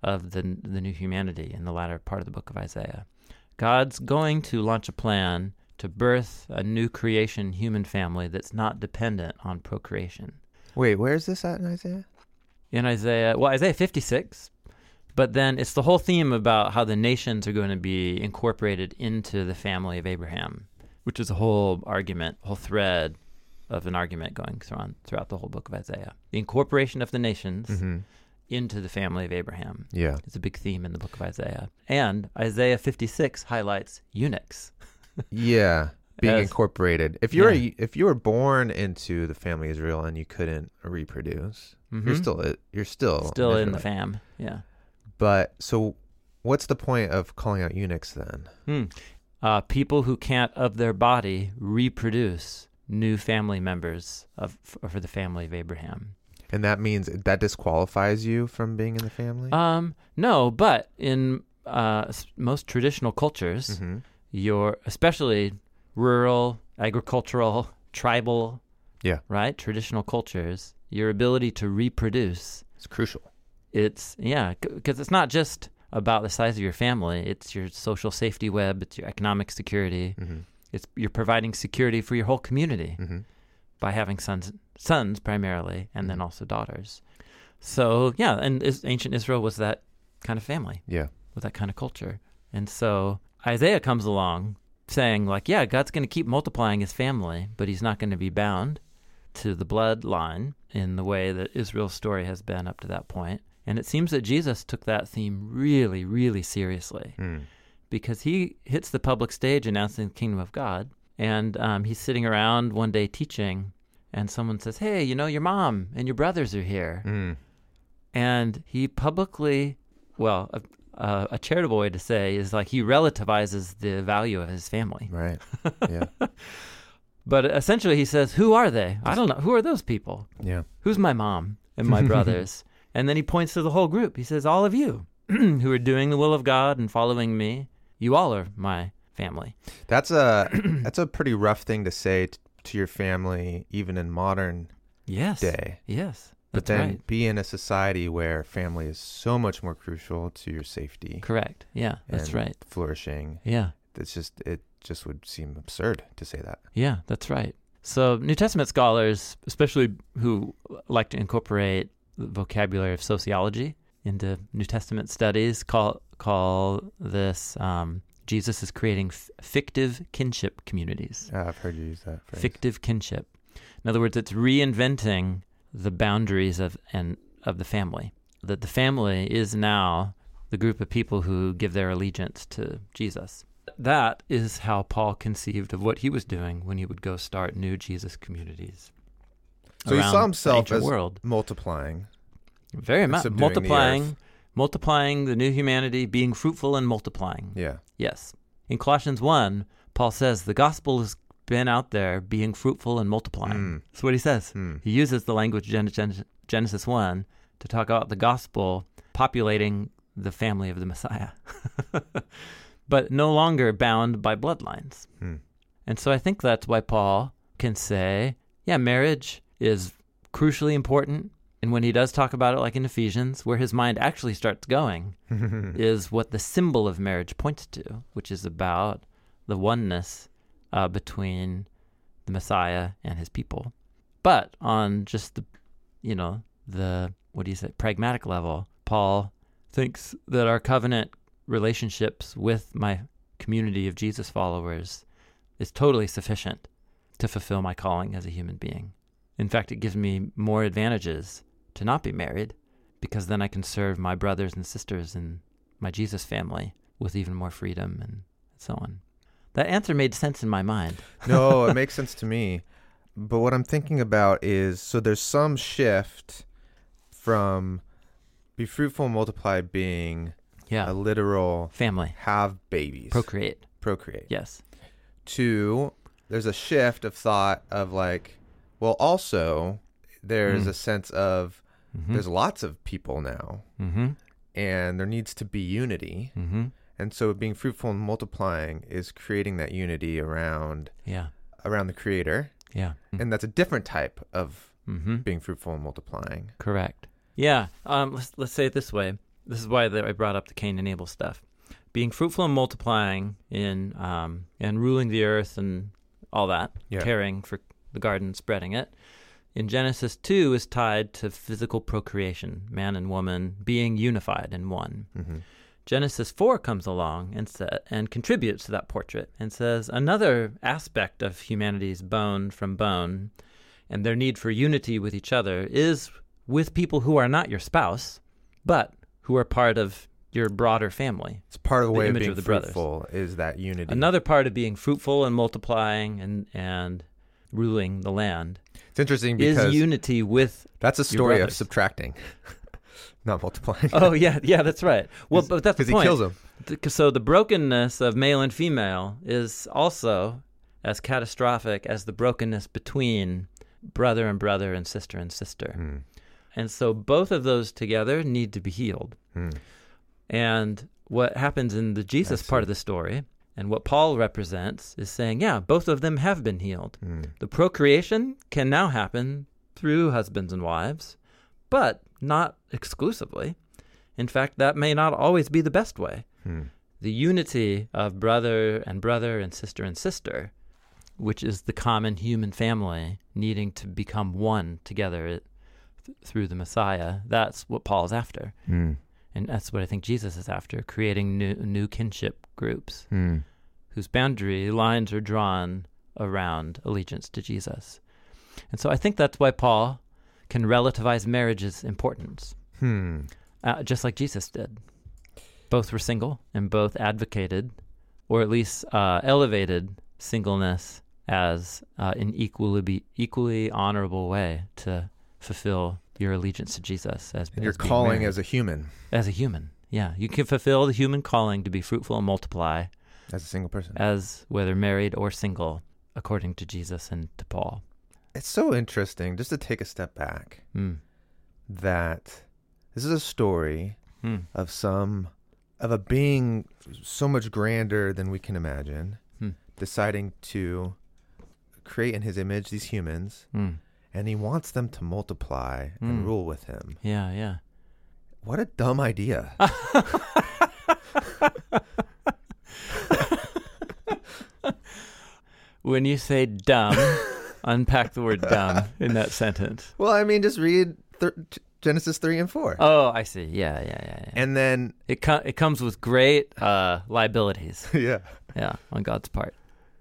of the the new humanity in the latter part of the book of Isaiah. God's going to launch a plan to birth a new creation human family that's not dependent on procreation.
Wait, where is this at in Isaiah?
In Isaiah, well, Isaiah fifty-six, but then it's the whole theme about how the nations are going to be incorporated into the family of Abraham, which is a whole argument, whole thread of an argument going through, throughout the whole book of Isaiah. The incorporation of the nations mm-hmm. into the family of Abraham.
Yeah.
It's a big theme in the book of Isaiah. And Isaiah fifty-six highlights eunuchs.
Yeah. Being
As,
incorporated. If you were
yeah.
if you were born into the family of Israel and you couldn't reproduce, mm-hmm. you're still you're still
still in the fam. Yeah.
But so, what's the point of calling out eunuchs then?
Hmm. Uh, people who can't of their body reproduce new family members of for the family of Abraham.
And that means that disqualifies you from being in the family?
Um, no, but in uh, most traditional cultures, mm-hmm. you're especially rural, agricultural, tribal,
yeah,
right? Traditional cultures, your ability to reproduce.
It's crucial.
It's, yeah, because it's not just about the size of your family. It's your social safety web. It's your economic security. Mm-hmm. It's you're providing security for your whole community mm-hmm. by having sons, sons primarily, and mm-hmm. then also daughters. So, yeah, and is, ancient Israel was that kind of family.
Yeah.
With that kind of culture. And so Isaiah comes along saying, like, yeah, God's going to keep multiplying his family, but he's not going to be bound to the bloodline in the way that Israel's story has been up to that point. And it seems that Jesus took that theme really, really seriously mm. because he hits the public stage announcing the kingdom of God, and um, he's sitting around one day teaching, and someone says, hey, you know, your mom and your brothers are here. Mm. And he publicly, well, a, a, a charitable way to say is like he relativizes the value of his family.
Right, yeah.
But essentially he says, who are they? I don't know. Who are those people?
Yeah.
Who's my mom and my brothers? And then he points to the whole group. He says, all of you who are doing the will of God and following me, you all are my family.
That's a that's a pretty rough thing to say t- to your family, even in modern
yes.
day.
Yes,
but
that's
then
right.
be in a society where family is so much more crucial to your safety.
Correct. Yeah, that's
and
right.
Flourishing.
Yeah.
It's just it just would seem absurd to say that.
Yeah, that's right. So New Testament scholars, especially who like to incorporate the vocabulary of sociology into New Testament studies, call call this um, Jesus is creating f- fictive kinship communities.
Uh, I've heard you use that phrase.
Fictive kinship. In other words, it's reinventing the boundaries of and of the family. That the family is now the group of people who give their allegiance to Jesus. That is how Paul conceived of what he was doing when he would go start new Jesus communities.
So he saw himself as
world.
multiplying.
Very much. Multiplying, the multiplying the new humanity, being fruitful and multiplying.
Yeah.
Yes. In Colossians one, Paul says the gospel has been out there being fruitful and multiplying. Mm. That's what he says. Mm. He uses the language Gen- Gen- Genesis one to talk about the gospel populating the family of the Messiah. But no longer bound by bloodlines. Mm. And so I think that's why Paul can say, yeah, marriage is crucially important. And when he does talk about it, like in Ephesians, where his mind actually starts going is what the symbol of marriage points to, which is about the oneness uh, between the Messiah and his people. But on just the, you know, the, what do you say, pragmatic level, Paul thinks that our covenant relationships with my community of Jesus followers is totally sufficient to fulfill my calling as a human being. In fact, it gives me more advantages to not be married, because then I can serve my brothers and sisters in my Jesus family with even more freedom and so on. That answer made sense in my mind.
No, it makes sense to me. But what I'm thinking about is, so there's some shift from be fruitful and multiply being
yeah.
a literal
family,
have babies,
procreate,
procreate.
Yes.
To there's a shift of thought of like, well, also there's mm. a sense of mm-hmm. there's lots of people now, mm-hmm. and there needs to be unity. Mm-hmm. And so being fruitful and multiplying is creating that unity around
yeah.
around the Creator.
Yeah.
And that's a different type of
mm-hmm.
being fruitful and multiplying.
Correct. Yeah. Um, let's, let's say it this way. This is why the, I brought up the Cain and Abel stuff. Being fruitful and multiplying in um, and ruling the earth and all that,
Yeah.
caring for the garden, spreading it, in Genesis two is tied to physical procreation, man and woman being unified in one.
Mm-hmm.
Genesis four comes along and sa- and contributes to that portrait and says another aspect of humanity's bone from bone and their need for unity with each other is with people who are not your spouse, but who are part of your broader family.
It's part of the,
The
way of
image
being
of the brothers.
fruitful is that unity.
Another part of being fruitful and multiplying and, and ruling the land
It's interesting because
is unity with
that's a story of
brothers.
subtracting, not multiplying.
Oh, yeah, yeah, that's right. Well, but that's the
Because he
point.
kills them.
Th- So the brokenness of male and female is also as catastrophic as the brokenness between brother and brother and sister and sister.
Mm.
And so both of those together need to be healed.
Mm.
And what happens in the Jesus
I see.
part of the story and what Paul represents is saying, yeah, both of them have been healed.
Mm.
The procreation can now happen through husbands and wives, but not exclusively. In fact, that may not always be the best way.
Mm.
The unity of brother and brother and sister and sister, which is the common human family needing to become one together th- through the Messiah, that's what Paul's after.
Mm.
And that's what I think Jesus is after, creating new, new kinship groups
Mm.
whose boundary lines are drawn around allegiance to Jesus. And so I think that's why Paul can relativize marriage's importance,
Hmm.
uh, just like Jesus did. Both were single and both advocated, or at least uh, elevated singleness as uh, an equally, equally honorable way to fulfill your allegiance to Jesus as,
And your
as being
calling
married.
as a human,
As a human, yeah. You can fulfill the human calling to be fruitful and multiply
as a single person.
as whether married or single, according to Jesus and to Paul.
It's so interesting, just to take a step back,
Mm.
that this is a story
Mm.
of some, of a being so much grander than we can imagine,
Mm.
deciding to create in his image these humans,
Mm.
and he wants them to multiply and
Mm.
rule with him.
Yeah, yeah.
What a dumb idea.
When you say dumb, unpack the word dumb in that sentence.
Well, I mean, just read th- Genesis three and four.
Oh, I see. Yeah, yeah, yeah. yeah.
And then,
It co- it comes with great uh, liabilities.
yeah,
Yeah, on God's part.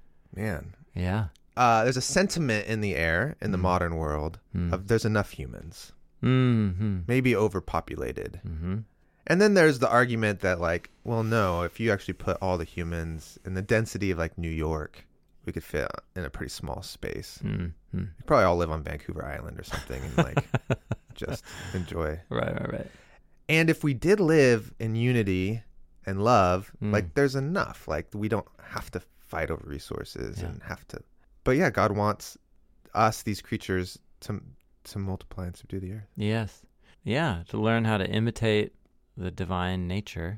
man.
Yeah.
Uh, there's a sentiment in the air in the
Mm.
modern world
Mm.
of there's enough humans,
Mm-hmm.
maybe overpopulated.
Mm-hmm.
And then there's the argument that, like, well, no, if you actually put all the humans in the density of, like, New York, we could fit in a pretty small space.
Mm-hmm.
We probably all live on Vancouver Island or something and, like, just enjoy.
Right, right, right.
And if we did live in unity and love,
Mm.
like, there's enough. Like, we don't have to fight over resources
Yeah.
and have to. But yeah, God wants us, these creatures, to to multiply and subdue the earth.
Yes. Yeah, to learn how to imitate the divine nature,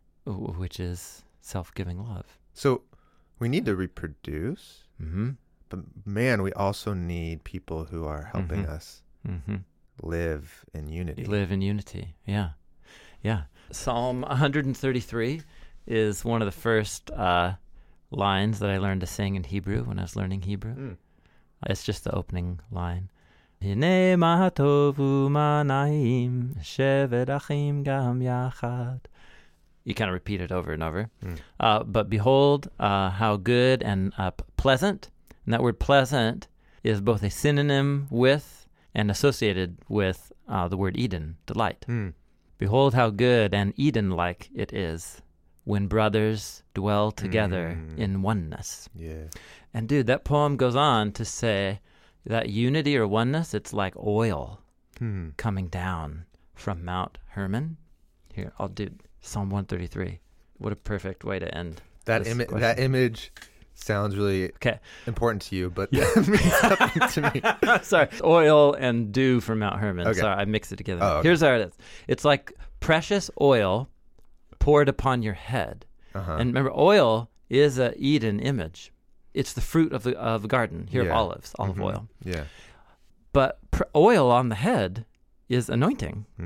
w- which is self-giving love.
So we need to reproduce,
Mm-hmm.
but man, we also need people who are helping
Mhm.
us
Mm-hmm.
live in unity.
Live in unity. Yeah. Yeah. Psalm one thirty-three is one of the first uh, lines that I learned to sing in Hebrew when I was learning Hebrew.
Mm.
It's just the opening line. Hine ma tovu ma naim, shevet achim gam yachad. You kind of repeat it over and over.
Mm.
Uh, but behold, uh, how good and uh, p- pleasant. And that word pleasant is both a synonym with and associated with uh, the word Eden, delight.
Mm.
Behold, how good and Eden-like it is when brothers dwell together
Mm.
in oneness.
Yeah.
And dude, that poem goes on to say that unity or oneness, it's like oil
Hmm.
coming down from Mount Hermon. Here, I'll do Psalm one thirty-three. What a perfect way to end.
That
this
image.
question.
That image sounds really
Okay.
important to you, but it means nothing to me.
Sorry. Oil and dew from Mount Hermon.
Okay.
Sorry, I mixed it together.
Oh, okay.
Here's how it is. It's like precious oil poured upon your head.
Uh-huh.
And remember, oil is a Eden image. It's the fruit of the of the garden here
Yeah.
of olives, olive
Mhm.
oil.
Yeah.
But pr- oil on the head is anointing.
Hmm.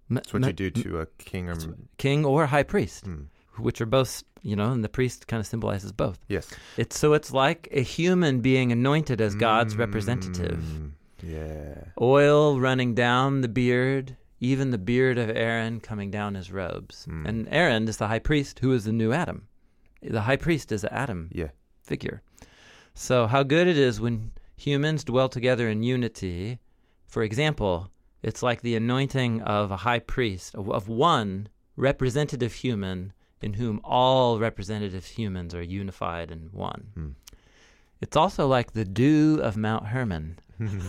That's what you do to a king or
king or high priest,
mm.
which are both, you know, and the priest kind of symbolizes both.
Yes.
It's so it's like a human being anointed as God's
mm.
representative.
Yeah.
Oil running down the beard, even the beard of Aaron coming down his robes.
Mm.
And Aaron is the high priest who is the new Adam. The high priest is an Adam
yeah.
figure. So how good it is when humans dwell together in unity. For example, it's like the anointing of a high priest, of, of one representative human in whom all representative humans are unified in one.
Mm.
It's also like the dew of Mount Hermon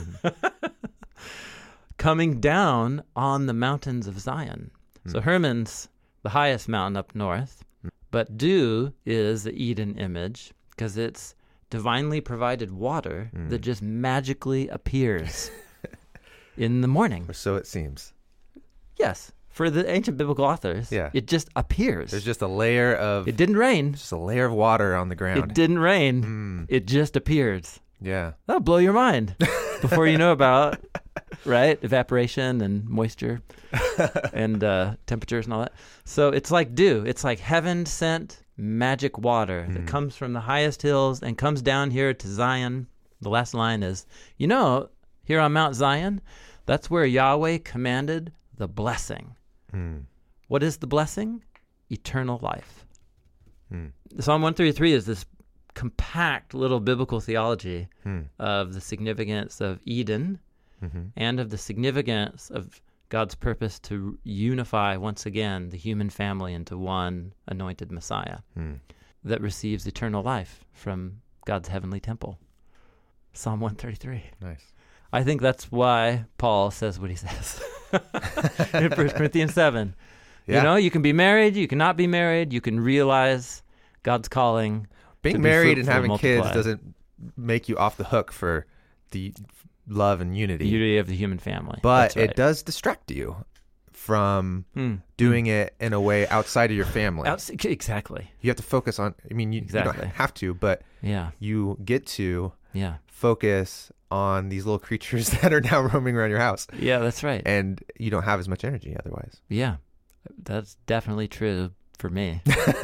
coming down on the mountains of Zion. Mm. So Hermon's the highest mountain up north, mm. but dew is the Eden image because it's divinely provided water mm. that just magically appears in the morning.
Or so it seems.
Yes. For the ancient biblical authors,
yeah.
it just appears.
There's just a layer of...
It didn't rain.
Just a layer of water on the ground.
It didn't rain.
Mm.
It just appears.
Yeah.
That'll blow your mind before you know about, right, evaporation and moisture and uh, temperatures and all that. So it's like dew. It's like heaven-sent magic water mm. that comes from the highest hills and comes down here to Zion. The last line is, you know, here on Mount Zion, that's where Yahweh commanded the blessing. Mm. What is the blessing? Eternal life. Mm. Psalm one thirty-three is this compact little biblical theology mm. of the significance of Eden mm-hmm. and of the significance of God's purpose to unify once again the human family into one anointed Messiah mm. that receives eternal life from God's heavenly temple. Psalm one thirty-three.
Nice.
I think that's why Paul says what he says in First Corinthians seven. Yeah. You know, you can be married, you cannot be married, you can realize God's calling.
Being married and having kids doesn't make you off the hook for the love and unity.
The unity of the human family.
But
right.
it does distract you from hmm. doing hmm. it in a way outside of your family.
Outs- exactly.
You have to focus on, I mean, you, exactly. you don't have to, but
yeah.
you get to
yeah.
focus on these little creatures that are now roaming around your house.
Yeah, that's right.
And you don't have as much energy otherwise.
Yeah, that's definitely true for me.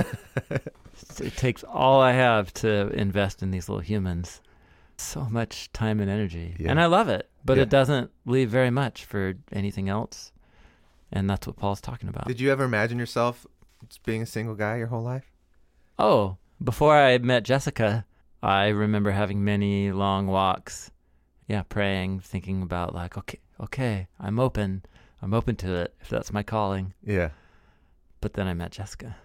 It takes all I have to invest in these little humans. So much time and energy. Yeah. And I love it, but yeah. it doesn't leave very much for anything else. And that's what Paul's talking about.
Did you ever imagine yourself just being a single guy your whole life?
Oh, before I met Jessica, I remember having many long walks. Yeah, praying, thinking about like, okay, okay, I'm open. I'm open to it if that's my calling.
Yeah.
But then I met Jessica.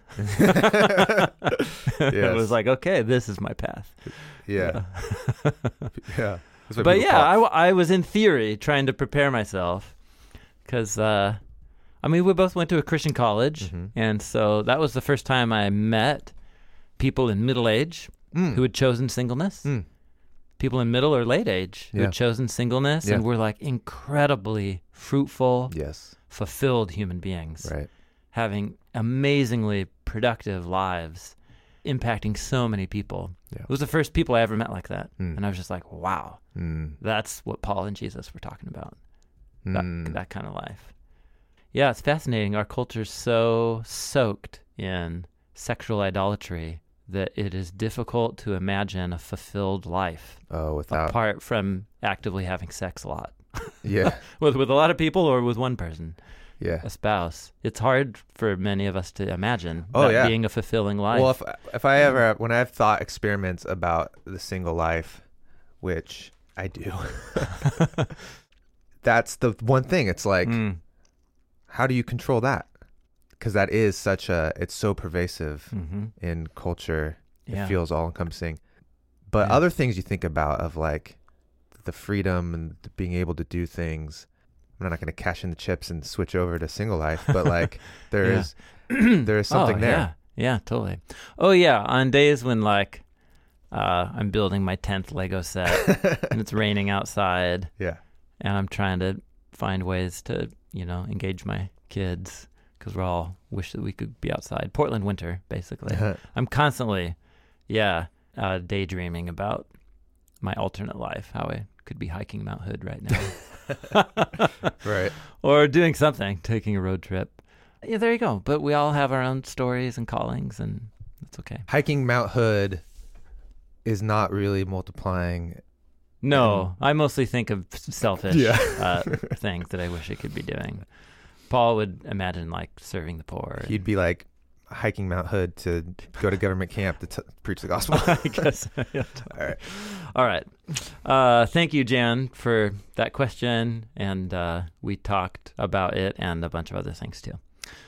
Yes.
It was like, okay, this is my path.
Yeah.
Yeah.
yeah.
But yeah, I, I was in theory trying to prepare myself because, uh, I mean, we both went to a Christian college. Mm-hmm. And so that was the first time I met people in middle age mm. who had chosen singleness. Mm. People in middle or late age who
yeah.
had chosen singleness yeah. and were like incredibly fruitful,
yes.
fulfilled human beings,
right.
having amazingly productive lives, impacting so many people. Yeah. It was the first people I ever met like that. Mm. And I was just like, wow, mm. that's what Paul and Jesus were talking about, mm. that, that kind of life. Yeah, it's fascinating. Our culture's so soaked in sexual idolatry that it is difficult to imagine a fulfilled life
oh, without...
apart from actively having sex a lot.
Yeah.
with with a lot of people or with one person.
Yeah.
A spouse. It's hard for many of us to imagine
oh,
that
yeah.
being a fulfilling life.
Well, if, if I ever, when I've thought experiments about the single life, which I do, that's the one thing. It's like, mm. how do you control that? Because that is such a, it's so pervasive mm-hmm. in culture. Yeah. It feels all encompassing. But yeah. other things you think about of like the freedom and being able to do things. I'm not going to cash in the chips and switch over to single life, but like there
yeah.
is, there is something
oh,
there.
Yeah. yeah, totally. Oh yeah. On days when like uh, I'm building my tenth Lego set and it's raining outside.
Yeah.
And I'm trying to find ways to, you know, engage my kids. Because we're all wish that we could be outside. Portland winter, basically. Uh-huh. I'm constantly, yeah, uh, daydreaming about my alternate life, how I could be hiking Mount Hood right now.
Right.
or doing something, taking a road trip. Yeah, there you go. But we all have our own stories and callings, and that's okay.
Hiking Mount Hood is not really multiplying.
No, I mostly think of selfish
Yeah.
uh, things that I wish I could be doing. Paul would imagine like serving the poor.
He'd be like hiking Mount Hood to go to government camp to t- preach the gospel.
I guess. Yeah.
All right.
All right. Uh, thank you, Jan, for that question. And uh, we talked about it and a bunch of other things too.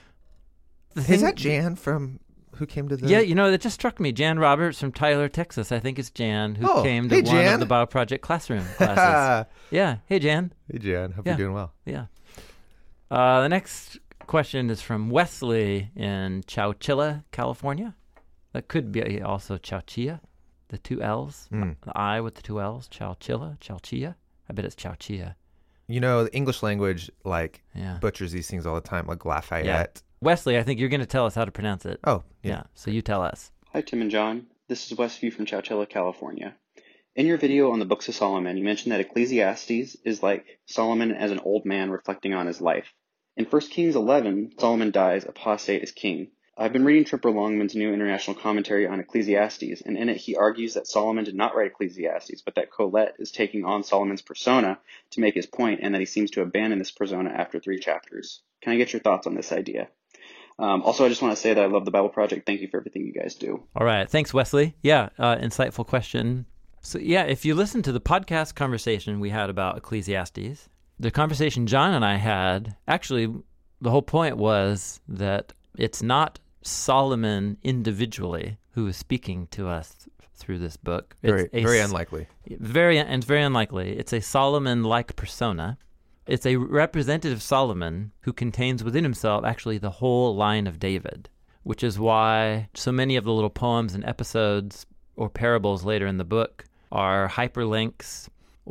The
Is
thing-
that Jan from who came to the?
Yeah, you know, it just struck me. Jan Roberts from Tyler, Texas. I think it's Jan who
Oh,
came to
hey,
one
Jan.
of the Bio Project classroom classes. Yeah. Hey, Jan.
Hey, Jan. Hope
Yeah.
you're doing well.
Yeah. Uh, the next question is from Wesley in Chowchilla, California. That could be also Chowchilla, the two L's.
Mm.
The I with the two L's. Chowchilla, Chowchilla. I bet it's Chowchilla.
You know, the English language like
Yeah.
butchers these things all the time, like Lafayette.
Wesley, I think you're going to tell us how to pronounce it.
Oh,
Yeah.
yeah.
So you tell us.
Hi, Tim and John. This is Westview from Chowchilla, California. In your video on the Books of Solomon, you mentioned that Ecclesiastes is like Solomon as an old man reflecting on his life. In First Kings eleven, Solomon dies apostate as king. I've been reading Tremper Longman's new international commentary on Ecclesiastes, and in it he argues that Solomon did not write Ecclesiastes, but that Colette is taking on Solomon's persona to make his point, and that he seems to abandon this persona after three chapters. Can I get your thoughts on this idea? Um, also, I just want to say that I love the Bible Project. Thank you for everything you guys do.
All right. Thanks, Wesley. Yeah. Uh, insightful question. So, yeah, if you listen to the podcast conversation we had about Ecclesiastes, the conversation John and I had, actually, the whole point was that it's not Solomon individually who is speaking to us th- through this book.
Very,
It's a
very
s-
unlikely.
Very, and it's very unlikely. It's a Solomon-like persona. It's a representative Solomon who contains within himself actually the whole line of David, which is why so many of the little poems and episodes or parables later in the book are hyperlinks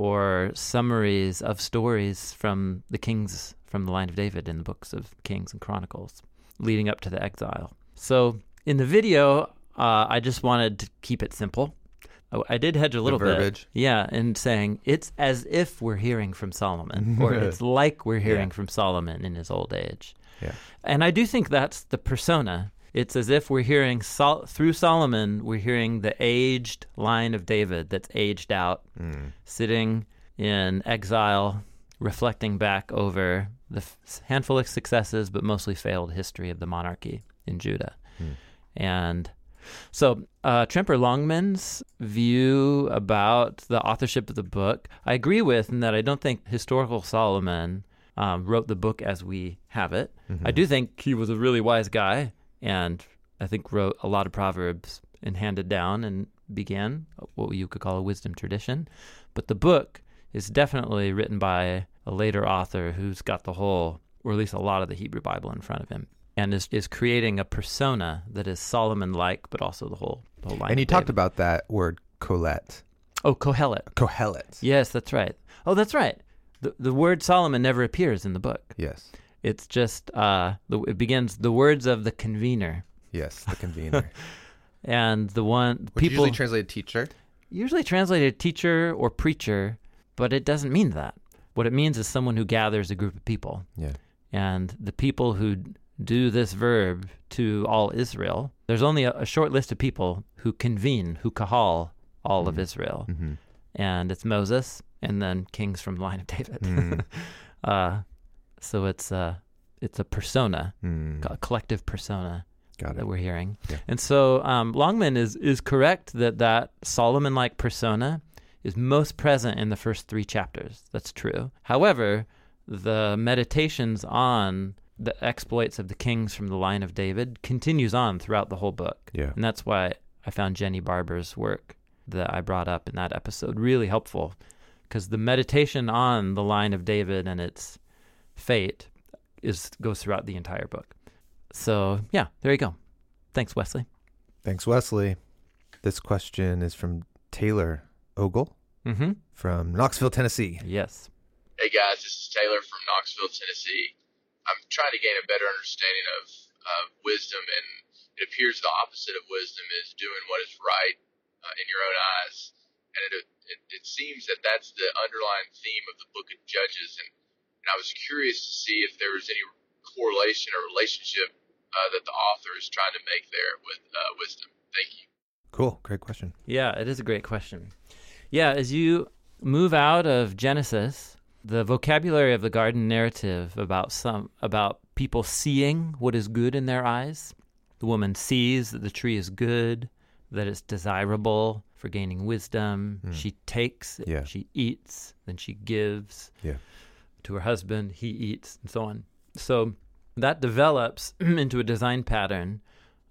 or summaries of stories from the kings from the line of David in the books of Kings and Chronicles leading up to the exile. So in the video, uh, I just wanted to keep it simple. Oh, I did hedge a little
verbiage.
bit. Yeah, and saying it's as if we're hearing from Solomon, or it's like we're hearing
Yeah.
from Solomon in his old age.
Yeah.
And I do think that's the persona. It's as if we're hearing, Sol- through Solomon, we're hearing the aged line of David that's aged out,
Mm.
sitting in exile, reflecting back over the f- handful of successes, but mostly failed history of the monarchy in Judah.
Mm.
And so uh, Tremper Longman's view about the authorship of the book, I agree with in that I don't think historical Solomon um, wrote the book as we have it.
Mm-hmm.
I do think he was a really wise guy, and I think wrote a lot of proverbs and handed down and began what you could call a wisdom tradition. But the book is definitely written by a later author who's got the whole, or at least a lot of the Hebrew Bible in front of him, and is, is creating a persona that is Solomon-like, but also the whole, the whole line
And
of
you talked
David.
about that word Colette.
Oh, Kohelet.
Kohelet.
Yes, that's right. Oh, that's right. The the word Solomon never appears in the book.
Yes.
It's just, uh, the, it begins, the words of the convener.
Yes, the convener.
And the one,
Which
people
usually translated teacher.
usually translated teacher or preacher, but it doesn't mean that. What it means is someone who gathers a group of people.
Yeah.
And the people who do this verb to all Israel, there's only a, a short list of people who convene, who kahal all of Israel.
Mm-hmm.
And it's Moses and then kings from the line of David.
Mm.
uh, so it's, uh, it's a persona,
Mm.
a collective persona
Got
that
it.
we're hearing.
Yeah.
And so um, Longman is, is correct that that Solomon-like persona is most present in the first three chapters. That's true. However, the meditations on the exploits of the kings from the line of David continues on throughout the whole book.
Yeah.
And that's why I found Jenny Barber's work that I brought up in that episode really helpful, because the meditation on the line of David and its fate is goes throughout the entire book. So, yeah, there you go. Thanks, Wesley.
Thanks, Wesley. This question is from Taylor Ogle
Mm-hmm.
from Knoxville, Tennessee.
Yes.
Hey guys, this is Taylor from Knoxville, Tennessee. I'm trying to gain a better understanding of uh, wisdom, and it appears the opposite of wisdom is doing what is right uh, in your own eyes. and it, it it seems that that's the underlying theme of the book of Judges. And, and I was curious to see if there was any correlation or relationship uh, that the author is trying to make there with uh, wisdom. Thank you.
Cool. Great question.
Yeah, it is a great question. Yeah, as you move out of Genesis, the vocabulary of the garden narrative about some about people seeing what is good in their eyes. The woman sees that the tree is good, that it's desirable for gaining wisdom. Mm. She takes,
yeah.
she eats, then she gives
yeah.
to her husband, he eats, and so on. So that develops into a design pattern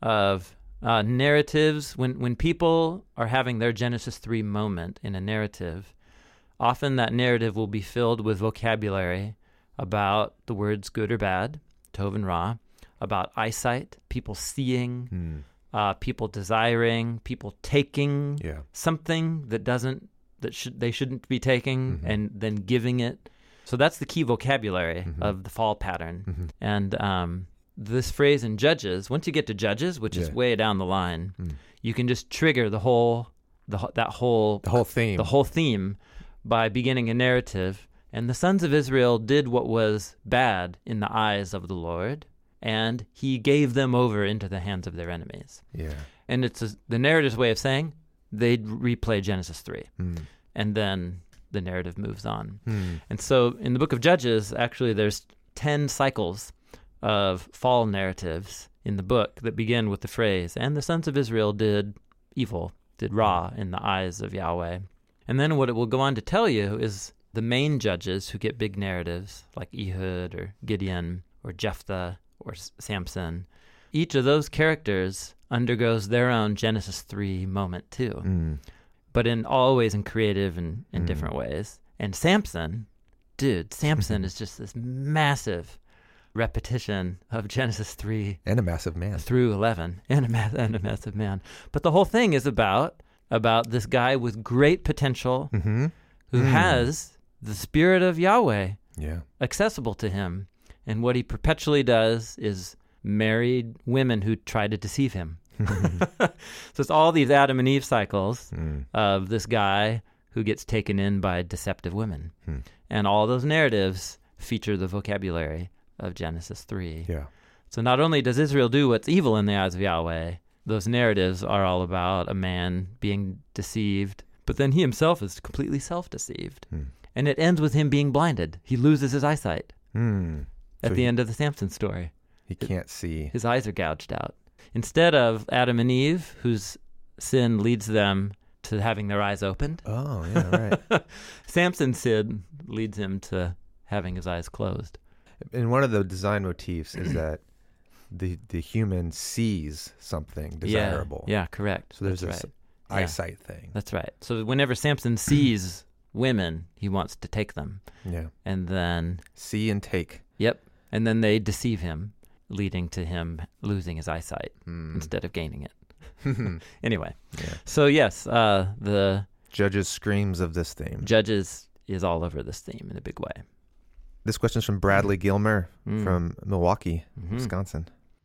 of uh, narratives. When, when people are having their Genesis three moment in a narrative, often that narrative will be filled with vocabulary about the words good or bad, tov and ra, about eyesight, people seeing,
mm.
uh, people desiring, people taking
yeah.
something that doesn't that should they shouldn't be taking,
mm-hmm.
and then giving it. So that's the key vocabulary
mm-hmm.
of the fall pattern.
Mm-hmm.
And um, this phrase in Judges, once you get to Judges, which
yeah.
is way down the line,
mm.
you can just trigger the whole the that whole
the whole theme
the whole theme by beginning a narrative. And the sons of Israel did what was bad in the eyes of the Lord, and he gave them over into the hands of their enemies.
Yeah.
And it's a, the narrative's way of saying they'd replay Genesis three.
Mm.
And then the narrative moves on.
Mm.
And so in the book of Judges, actually there's ten cycles of fall narratives in the book that begin with the phrase, and the sons of Israel did evil, did ra in the eyes of Yahweh. And then what it will go on to tell you is the main judges who get big narratives, like Ehud or Gideon or Jephthah or Samson, each of those characters undergoes their own Genesis three moment too,
mm.
but in always in creative and in
mm.
different ways. And Samson, dude, Samson is just this massive repetition of Genesis three
and a massive man
through eleven, and a, ma- and a massive man. But the whole thing is about about this guy with great potential
mm-hmm.
who
mm.
has the Spirit of Yahweh
yeah.
accessible to him. And what he perpetually does is married women who try to deceive him. So it's all these Adam and Eve cycles
mm.
of this guy who gets taken in by deceptive women.
Mm.
And all those narratives feature the vocabulary of Genesis three.
Yeah.
So not only does Israel do what's evil in the eyes of Yahweh, those narratives are all about a man being deceived, but then he himself is completely self-deceived.
Mm.
And it ends with him being blinded. He loses his eyesight
Mm.
at
So
the
he,
end of the Samson story.
he can't see.
His eyes are gouged out. Instead of Adam and Eve, whose sin leads them to having their eyes opened,
Oh, yeah, right.
Samson's sin leads him to having his eyes closed.
And one of the design motifs is that the the human sees something desirable.
Yeah, yeah, correct.
So there's
That's
this
right.
eyesight yeah. thing.
That's right. So whenever Samson sees women, he wants to take them.
Yeah.
And then,
See and take.
yep, and then they deceive him, leading to him losing his eyesight
Mm.
instead of gaining it. Anyway,
Yeah.
so yes, uh, the
Judges screams of this theme.
Judges is all over this theme in a big way.
This question's from Bradley Gilmer
Mm.
from Milwaukee,
Mhm.
Wisconsin.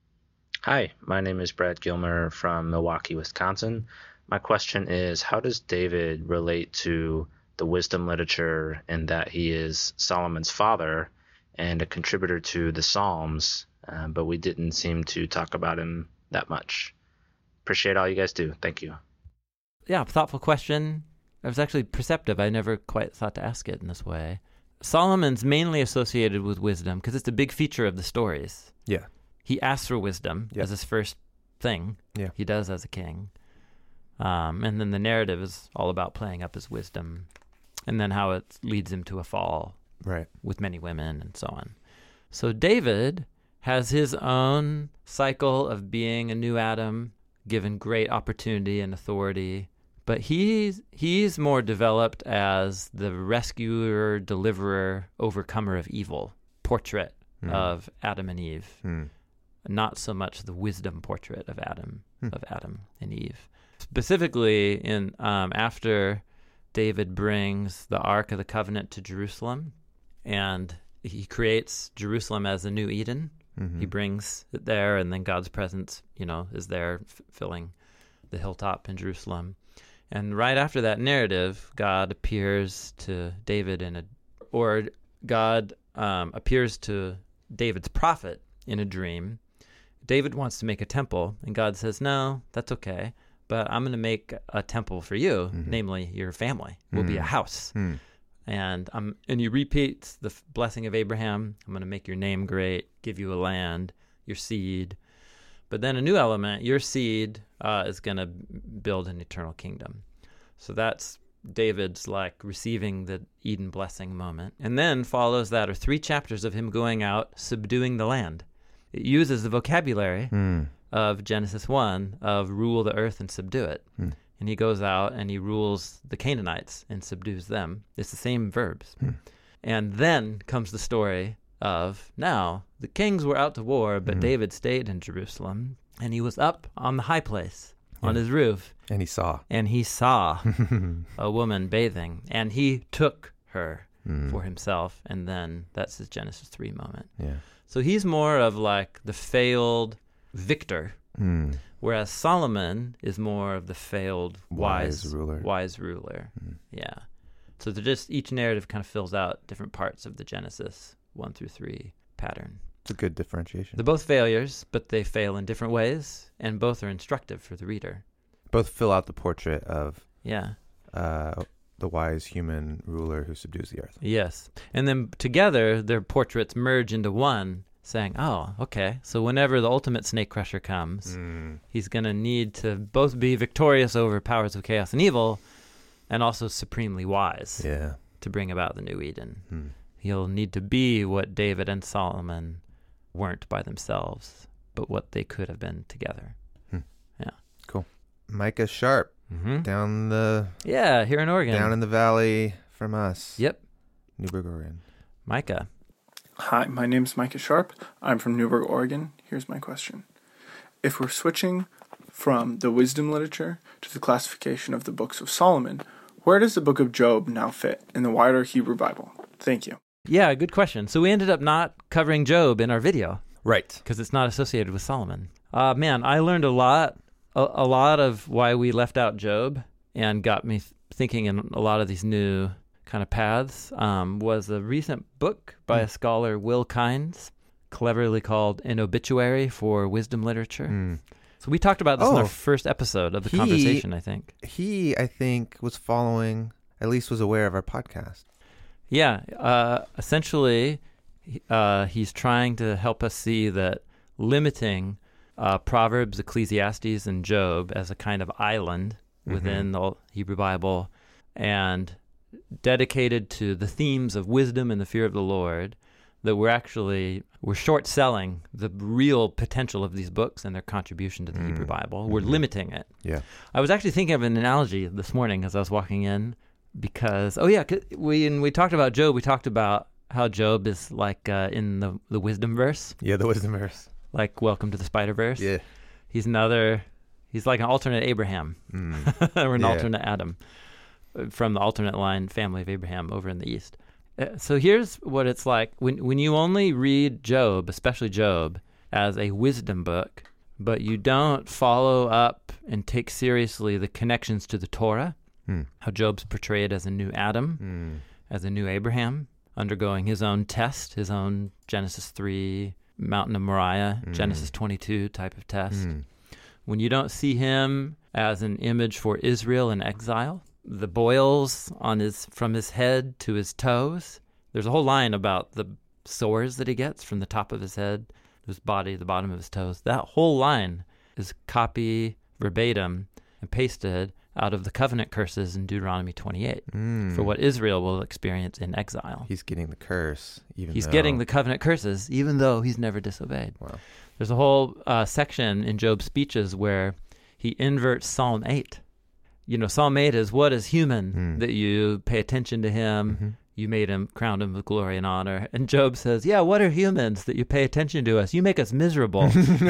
Hi, my name is Brad Gilmer from Milwaukee, Wisconsin. My question is, how does David relate to the wisdom literature in that he is Solomon's father and a contributor to the Psalms, uh, but we didn't seem to talk about him that much. Appreciate all you guys do. Thank you.
Yeah, thoughtful question. It was actually perceptive. I never quite thought to ask it in this way. Solomon's mainly associated with wisdom because it's a big feature of the stories.
Yeah.
He asks for wisdom
Yeah.
as his first thing
Yeah.
he does as a king. Um, and then the narrative is all about playing up his wisdom and then how it leads him to a fall
Right.
with many women and so on. So David has his own cycle of being a new Adam, given great opportunity and authority, but he's he's more developed as the rescuer, deliverer, overcomer of evil portrait
Mm.
of Adam and Eve,
Mm.
not so much the wisdom portrait of Adam
Hmm.
of Adam and Eve. Specifically, in um, after David brings the Ark of the Covenant to Jerusalem, and he creates Jerusalem as a new Eden.
Mhm.
He brings it there, and then God's presence, you know, is there f- filling the hilltop in Jerusalem. And right after that narrative, God appears to David in a, or God um, appears to David's prophet in a dream. David wants to make a temple, and God says, no, that's okay, but I'm going to make a temple for you, mm-hmm. namely your family will mm-hmm. be a house. Mm. And um, and he repeats the f- blessing of Abraham. I'm going to make your name great, give you a land, your seed. But then a new element, your seed uh, is going to build an eternal kingdom. So that's David's like receiving the Eden blessing moment. And then follows that are three chapters of him going out, subduing the land. It uses the vocabulary mm. of Genesis one of rule the earth and subdue it. Mm. And he goes out and he rules the Canaanites and subdues them. It's the same verbs. Mm. And then comes the story of now the kings were out to war, but mm. David stayed in Jerusalem, and he was up on the high place yeah. on his roof.
And he saw.
And he saw a woman bathing, and he took her mm. for himself. And then that's his Genesis three moment.
Yeah.
So he's more of like the failed victor, mm. whereas Solomon is more of the failed wise,
wise ruler.
Wise ruler. Mm. Yeah. So they're just each narrative kind of fills out different parts of the Genesis one through three pattern.
It's a good differentiation.
They're both failures, but they fail in different ways, and both are instructive for the reader.
Both fill out the portrait of
yeah.
uh, the wise human ruler who subdues the earth.
Yes. And then together, their portraits merge into one, saying, oh, okay, so whenever the ultimate snake crusher comes, mm. he's going to need to both be victorious over powers of chaos and evil and also supremely wise
yeah.
to bring about the new Eden.
Mm.
He'll need to be what David and Solomon weren't by themselves, but what they could have been together.
Hmm.
Yeah.
Cool. Micah Sharp,
mm-hmm.
down the...
Yeah, here in Oregon.
Down in the valley from us.
Yep.
Newberg, Oregon.
Micah.
Hi, my name's Micah Sharp. I'm from Newberg, Oregon. Here's my question. If we're switching from the wisdom literature to the classification of the books of Solomon, where does the book of Job now fit in the wider Hebrew Bible? Thank you.
Yeah, good question. So we ended up not covering Job in our video.
Right.
Because it's not associated with Solomon. Uh, man, I learned a lot, a, a lot of why we left out Job and got me th- thinking in a lot of these new kind of paths um, was a recent book by mm. a scholar, Will Kynes, cleverly called An Obituary for Wisdom Literature. Mm. So we talked about this
oh,
in our first episode of the
he,
conversation, I think.
He, I think, was following, at least was aware of our podcast.
Yeah, uh, essentially, uh, he's trying to help us see that limiting uh, Proverbs, Ecclesiastes, and Job as a kind of island mm-hmm. within the Hebrew Bible and dedicated to the themes of wisdom and the fear of the Lord, that we're actually, we're short-selling the real potential of these books and their contribution to the mm. Hebrew Bible. We're mm-hmm. limiting it.
Yeah.
I was actually thinking of an analogy this morning as I was walking in. Because, oh yeah, we, when we talked about Job, we talked about how Job is like uh, in the, the wisdom verse.
Yeah, the wisdom verse.
Like Welcome to the Spider-Verse.
Yeah.
He's another, he's like an alternate Abraham. Mm. or an yeah. alternate Adam from the alternate line family of Abraham over in the East. Uh, so here's what it's like. When, when you only read Job, especially Job, as a wisdom book, but you don't follow up and take seriously the connections to the Torah, Hmm. how Job's portrayed as a new Adam, hmm. as a new Abraham, undergoing his own test, his own Genesis three, Mountain of Moriah, hmm. Genesis twenty-two type of test. Hmm. When you don't see him as an image for Israel in exile, the boils on his from his head to his toes, there's a whole line about the sores that he gets from the top of his head, his body, the bottom of his toes. That whole line is copy verbatim and pasted out of the covenant curses in Deuteronomy twenty-eight mm. for what Israel will experience in exile.
He's getting the curse, even
He's
though...
getting the covenant curses, even though he's never disobeyed.
Wow.
There's a whole uh, section in Job's speeches where he inverts Psalm eight. You know, Psalm eight is, what is human mm. that you pay attention to him, mm-hmm. you made him, crowned him with glory and honor. And Job says, yeah, what are humans that you pay attention to us? You make us miserable.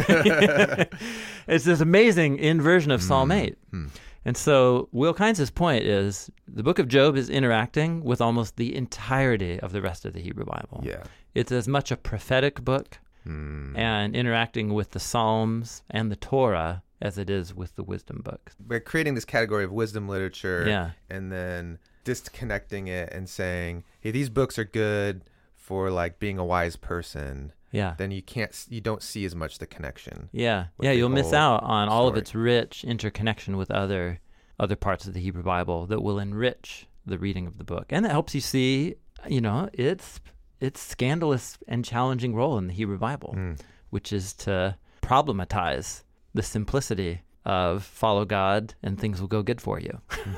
It's this amazing inversion of Psalm mm. eight. Mm. And so Will Kynes' point is the book of Job is interacting with almost the entirety of the rest of the Hebrew Bible.
Yeah.
It's as much a prophetic book mm. and interacting with the Psalms and the Torah as it is with the wisdom books.
We're creating this category of wisdom literature,
Yeah.
and then disconnecting it and saying, hey, these books are good for like being a wise person.
Yeah.
Then you can't, you don't see as much the connection.
Yeah.
with
Yeah,
the
you'll miss
whole
out on all of
story.
its rich interconnection with other other parts of the Hebrew Bible that will enrich the reading of the book. And it helps you see, you know, its its scandalous and challenging role in the Hebrew Bible,
Mm.
which is to problematize the simplicity of follow God and things will go good for you.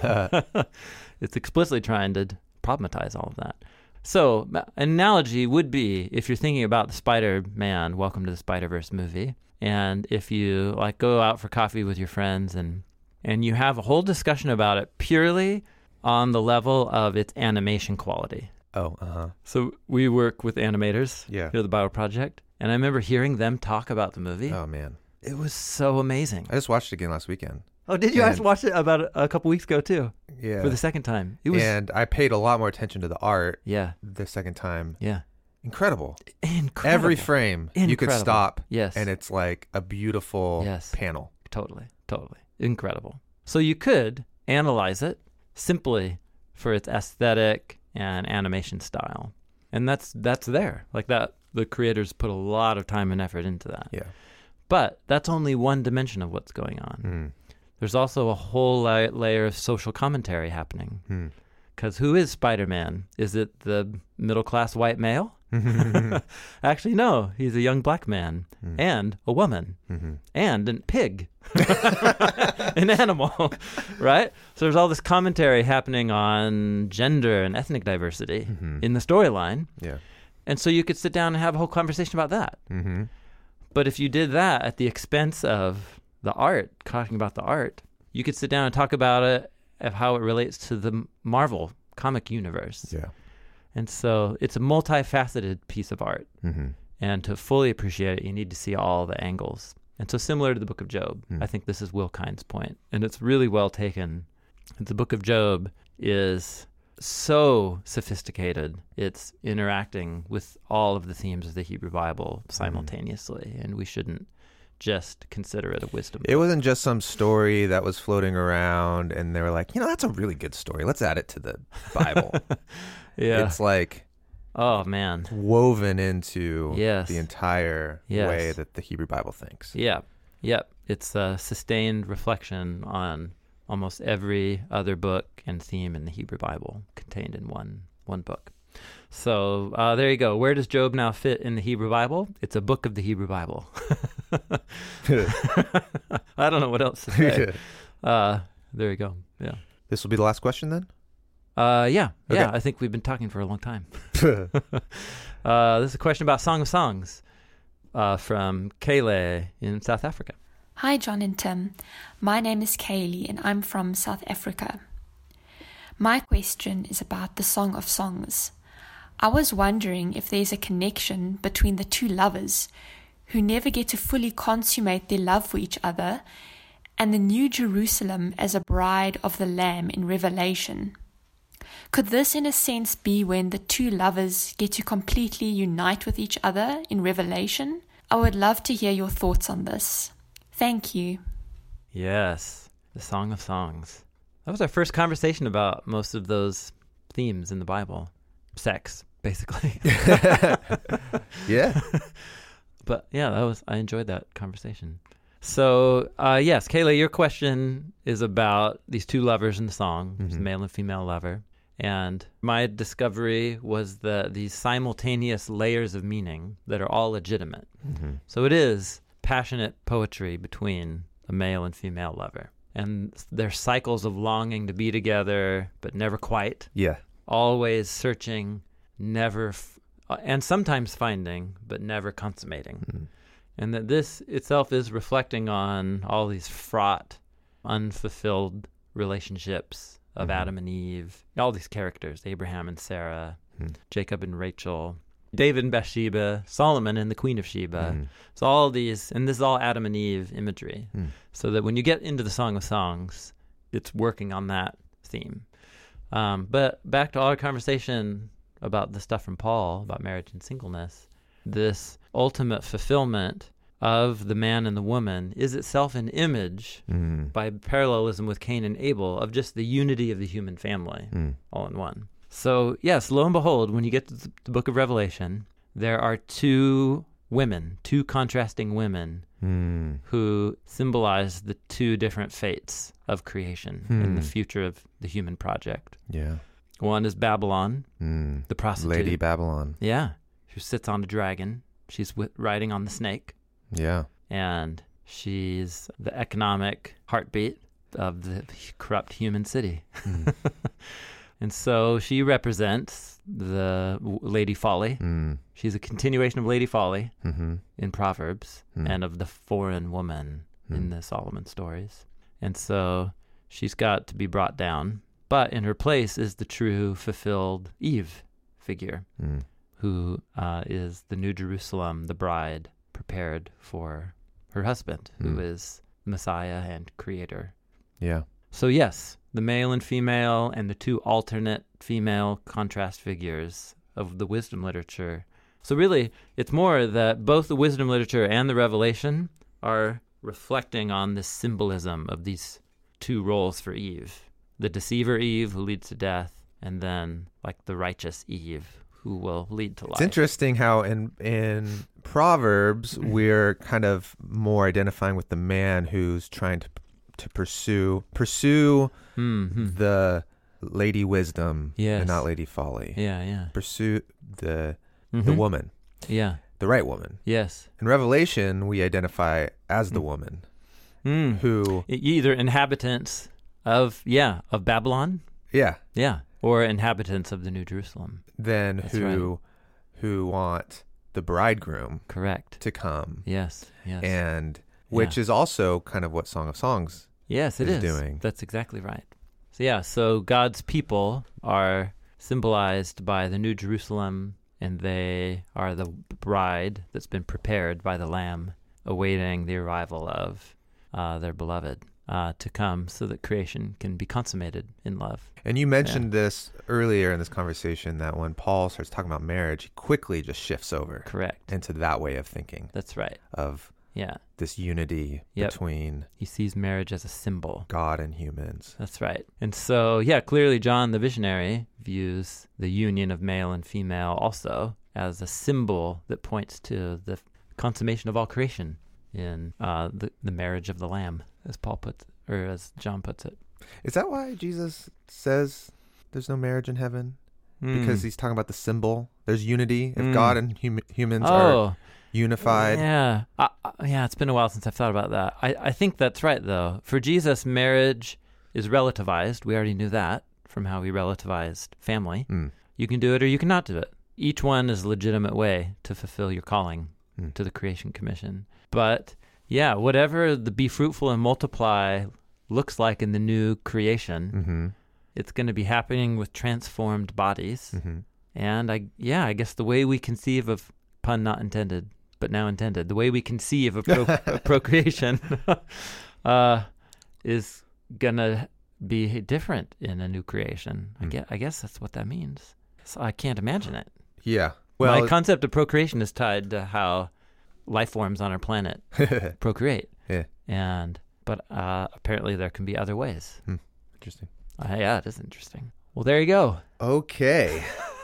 It's explicitly trying to problematize all of that. So an analogy would be if you're thinking about the Spider-Man, Welcome to the Spider-Verse movie, and if you like go out for coffee with your friends and and you have a whole discussion about it purely on the level of its animation quality.
Oh, uh-huh.
So we work with animators
Yeah.
here at the Bible Project, and I remember hearing them talk about the movie.
Oh, man.
It was so amazing.
I just watched it again last weekend.
Oh, did you guys
And-
watch it about a, a couple weeks ago too?
Yeah.
For the second time. It was
And I paid a lot more attention to the art
yeah,
the second time.
yeah.
Incredible.
Incredible.
Every frame you could
Incredible.
stop,
Yes.
and it's like a beautiful
Yes.
panel.
Totally, totally. Incredible. So you could analyze it simply for its aesthetic and animation style. And that's that's there. Like that the creators put a lot of time and effort into that.
Yeah.
But that's only one dimension of what's going on.
Mm.
There's also a whole la- layer of social commentary happening.
Mm.
Because who is Spider-Man? Is it the middle-class white male? Actually, no. He's a young black man
Mm.
and a woman
Mm-hmm.
and a pig, an animal, right? So there's all this commentary happening on gender and ethnic diversity
Mhm.
in the storyline.
Yeah.
And so you could sit down and have a whole conversation about that.
Mm-hmm.
But if you did that at the expense of the art, talking about the art, you could sit down and talk about it, of how it relates to the Marvel comic universe.
Yeah.
And so it's a multifaceted piece of art.
Mm-hmm.
And to fully appreciate it, you need to see all the angles. And so similar to the Book of Job,
Mm.
I think this is Will Kine's point. And it's really well taken. The Book of Job is so sophisticated. It's interacting with all of the themes of the Hebrew Bible simultaneously. Mm. And we shouldn't just consider it a wisdom
It
book.
wasn't just some story that was floating around and they were like, you know, that's a really good story. Let's add it to the Bible.
Yeah.
It's like
Oh, man.
woven into
Yes.
the entire
Yes.
way that the Hebrew Bible thinks.
Yeah. Yep. It's a sustained reflection on almost every other book and theme in the Hebrew Bible contained in one one book. So uh, there you go. Where does Job now fit in the Hebrew Bible? It's a book of the Hebrew Bible. I don't know what else to say. Uh, there you go. Yeah.
This will be the last question then?
Uh, yeah. Yeah.
Okay.
I think we've been talking for a long time. uh, this is a question about Song of Songs uh, from Kayleigh in South Africa.
Hi, John and Tim. My name is Kayleigh and I'm from South Africa. My question is about the Song of Songs. I was wondering if there's a connection between the two lovers who never get to fully consummate their love for each other and the New Jerusalem as a bride of the Lamb in Revelation. Could this in a sense be when the two lovers get to completely unite with each other in Revelation? I would love to hear your thoughts on this. Thank you.
Yes, the Song of Songs. That was our first conversation about most of those themes in the Bible. Sex, basically.
Yeah.
But yeah, that was I enjoyed that conversation. So, uh, yes, Kayleigh, your question is about these two lovers in the song, there's a
Mhm.
male and female lover. And my discovery was that these simultaneous layers of meaning that are all legitimate.
Mm-hmm.
So it is passionate poetry between a male and female lover. And their cycles of longing to be together, but never quite.
Yeah.
Always searching, never, f- uh, and sometimes finding, but never consummating.
Mm-hmm.
And that this itself is reflecting on all these fraught, unfulfilled relationships of
Mhm.
Adam and Eve, all these characters, Abraham and Sarah,
Mhm.
Jacob and Rachel, David and Bathsheba, Solomon and the Queen of Sheba.
Mhm.
So all these, and this is all Adam and Eve imagery.
Mm.
So that when you get into the Song of Songs, it's working on that theme. Um, but back to our conversation about the stuff from Paul about marriage and singleness, this ultimate fulfillment of the man and the woman is itself an image
Mm.
by parallelism with Cain and Abel of just the unity of the human family
Mm.
all in one. So, yes, lo and behold, when you get to the book of Revelation, there are two women, two contrasting women
Mm.
who symbolize the two different fates of creation and the
Hmm.
future of the human project.
Yeah.
One is Babylon,
Mm.
the prostitute.
Lady Babylon.
Yeah, who sits on a dragon. She's wi- riding on the snake,
Yeah.
and she's the economic heartbeat of the corrupt human city.
Mm.
And so she represents the w- Lady Folly.
Mm.
She's a continuation of Lady Folly
Mm-hmm.
in Proverbs
Mm.
and of the foreign woman in
Mm.
the Solomon stories. And so she's got to be brought down. But in her place is the true fulfilled Eve figure,
Mm.
who uh, is the New Jerusalem, the bride, prepared for her husband, who
Mm.
is Messiah and Creator.
Yeah.
So yes, the male and female and the two alternate female contrast figures of the wisdom literature. So really, it's more that both the wisdom literature and the Revelation are reflecting on this symbolism of these two roles for Eve. The deceiver Eve who leads to death, and then like the righteous Eve who will lead to life.
It's interesting how in in Proverbs we're kind of more identifying with the man who's trying to to pursue pursue
Mm-hmm.
the Lady Wisdom
Yes.
and not Lady Folly.
Yeah, yeah.
Pursue the the
Mhm.
woman,
Yeah,
the right woman.
yes.
In Revelation, we identify as the woman
Mm.
who,
E- Either inhabitants of, yeah, of Babylon,
yeah,
yeah, or inhabitants of the New Jerusalem.
then
That's
who who want the bridegroom
Correct.
to come,
Yes, yes.
and which
Yeah.
is also kind of what Song of Songs
Yes, it
is
is.
doing.
That's exactly right. So yeah, so God's people are symbolized by the New Jerusalem, and they are the bride that's been prepared by the Lamb, awaiting the arrival of uh, their beloved uh, to come, so that creation can be consummated in love.
And you mentioned this earlier in this conversation that when Paul starts talking about marriage, he quickly just shifts over
Correct.
into that way of thinking
That's right.
of
Yeah,
this unity
Yep.
between
he sees marriage as a symbol.
God and humans.
That's right. And so, yeah, clearly John the visionary views the union of male and female also as a symbol that points to the consummation of all creation in uh, the, the marriage of the Lamb, as Paul puts, or as John puts it.
Is that why Jesus says there's no marriage in heaven? Because he's talking about the symbol. There's unity. If
Mm.
God and hum- humans are
Oh,
unified.
yeah. I, I- yeah, it's been a while since I've thought about that. I, I think that's right, though. For Jesus, marriage is relativized. We already knew that from how he relativized family.
Mm.
You can do it or you cannot do it. Each one is a legitimate way to fulfill your calling
Mm.
to the Creation Commission. But yeah, whatever the be fruitful and multiply looks like in the new creation,
Mm-hmm.
it's going to be happening with transformed bodies.
Mm-hmm.
And I, yeah, I guess the way we conceive of, pun not intended, but now intended, the way we conceive of pro- of procreation uh, is going to be different in a new creation. I
Mm.
guess, I guess that's what that means. So I can't imagine it.
Yeah. Well,
My concept of procreation is tied to how life forms on our planet procreate.
Yeah.
And but uh, apparently there can be other ways.
interesting.
Uh, yeah, it is interesting. Well, there you go.
Okay.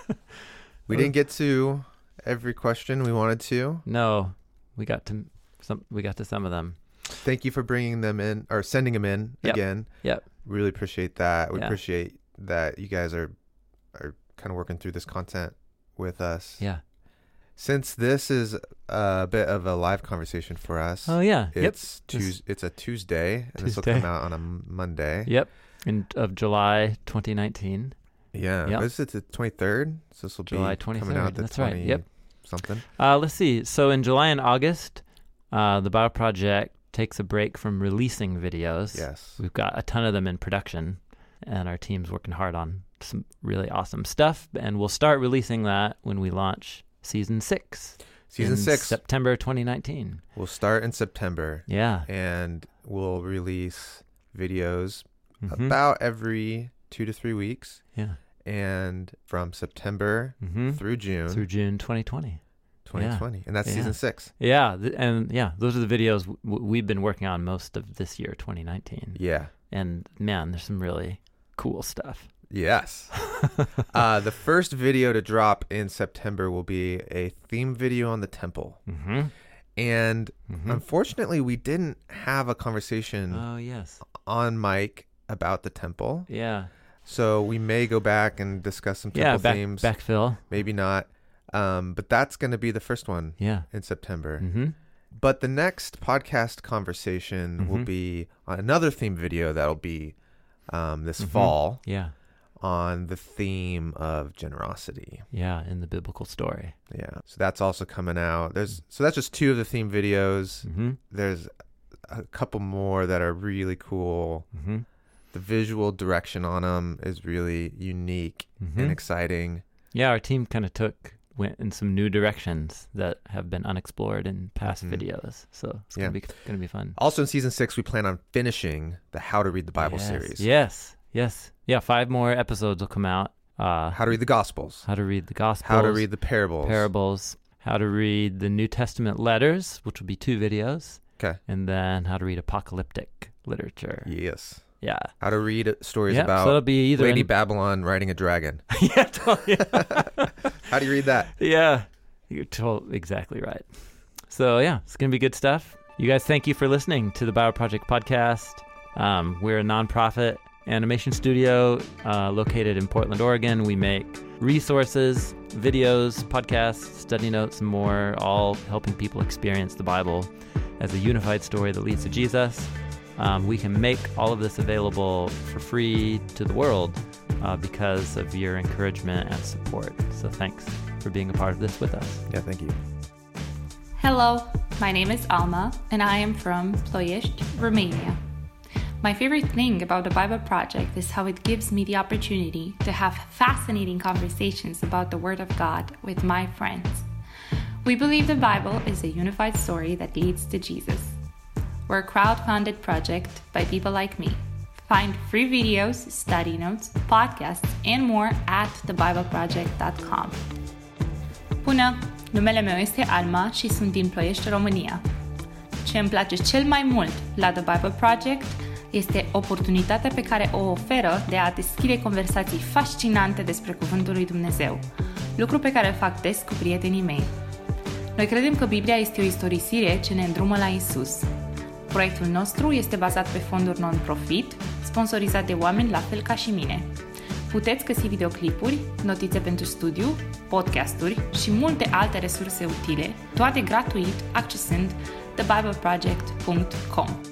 We didn't get to every question we wanted to.
No, we got to some. We got to some of them.
Thank you for bringing them in or sending them in
Yep.
again.
Yep.
Really appreciate that. We
Yeah.
appreciate that you guys are are kind of working through this content with us.
Yeah.
Since this is a bit of a live conversation for us,
Oh yeah.
it's
This-
Tues It's a Tuesday, and this will
Tuesday.
come out on a M- Monday.
Yep. In of July twenty nineteen.
Yeah,
Yep.
but it's the twenty-third, so this will
July
be coming out
twenty-third.
the
That's right.
twenty
Yep.
something.
Uh, let's see. So in July and August, uh, the Bio Project takes a break from releasing videos.
Yes.
We've got a ton of them in production, and our team's working hard on some really awesome stuff. And we'll start releasing that when we launch season six.
Season
in
six.
September twenty nineteen.
We'll start in September,
Yeah.
and we'll release videos
Mhm.
about every two to three weeks.
Yeah.
And from September
Mm-hmm.
through June
Through June twenty twenty.
twenty twenty.
Yeah.
And that's
yeah.
season six.
Yeah. Th- and yeah, those are the videos w- we've been working on most of this year, twenty nineteen.
Yeah.
And man, there's some really cool stuff.
Yes. uh, the first video to drop in September will be a theme video on the temple.
Mm-hmm.
And
mm-hmm.
unfortunately, we didn't have a conversation
oh, yes.
on mic about the temple.
Yeah.
So we may go back and discuss some temple
yeah, back,
themes.
Backfill.
Maybe not. Um, but that's going to be the first one
yeah.
in September.
Mm-hmm.
But the next podcast conversation
mm-hmm.
will be on another theme video that'll be um, this
mm-hmm.
fall.
Yeah.
On the theme of generosity.
Yeah, in the biblical story.
Yeah. So that's also coming out. There's so that's just two of the theme videos.
Mm-hmm.
There's a couple more that are really cool.
Mm-hmm.
The visual direction on them is really unique
mm-hmm.
and exciting.
Yeah, our team kind of took went in some new directions that have been unexplored in past
mm-hmm.
videos. So it's
yeah.
gonna be gonna be fun.
Also in season six, we plan on finishing the How to Read the Bible
yes.
series.
Yes. Yes. Yeah, five more episodes will come out. Uh,
how to read the Gospels.
How to read the Gospels.
How to read the parables.
Parables. How to read the New Testament letters, which will be two videos.
Okay.
And then how to read apocalyptic literature.
Yes.
Yeah.
How to read stories
yep,
about
so it'll be either
Lady
in...
Babylon riding a dragon.
yeah, totally.
How do you read that?
Yeah. You're totally exactly right. So, yeah, it's going to be good stuff. You guys, thank you for listening to the Bible Project podcast. Um, we're a nonprofit animation studio uh, located in Portland, Oregon. We make resources, videos, podcasts, study notes, and more, all helping people experience the Bible as a unified story that leads to Jesus. Um, we can make all of this available for free to the world uh, because of your encouragement and support. So thanks for being a part of this with us.
Yeah, thank you.
Hello, my name is Alma, and I am from Ploiești, Romania. My favorite thing about the Bible Project is how it gives me the opportunity to have fascinating conversations about the Word of God with my friends. We believe the Bible is a unified story that leads to Jesus. We're a crowd-funded project by people like me. Find free videos, study notes, podcasts, and more at the bible project dot com. Bună! Numele meu este Alma și sunt din Ploiești, România. Ce îmi place cel mai mult la The Bible Project este oportunitatea pe care o oferă de a deschide conversații fascinante despre Cuvântul lui Dumnezeu, lucru pe care îl fac des cu prietenii mei. Noi credem că Biblia este o istorisire ce ne îndrumă la Isus. Proiectul nostru este bazat pe fonduri non-profit, sponsorizat de oameni la fel ca și mine. Puteți găsi videoclipuri, notițe pentru studiu, podcasturi și multe alte resurse utile, toate gratuit, accesând the bible project dot com.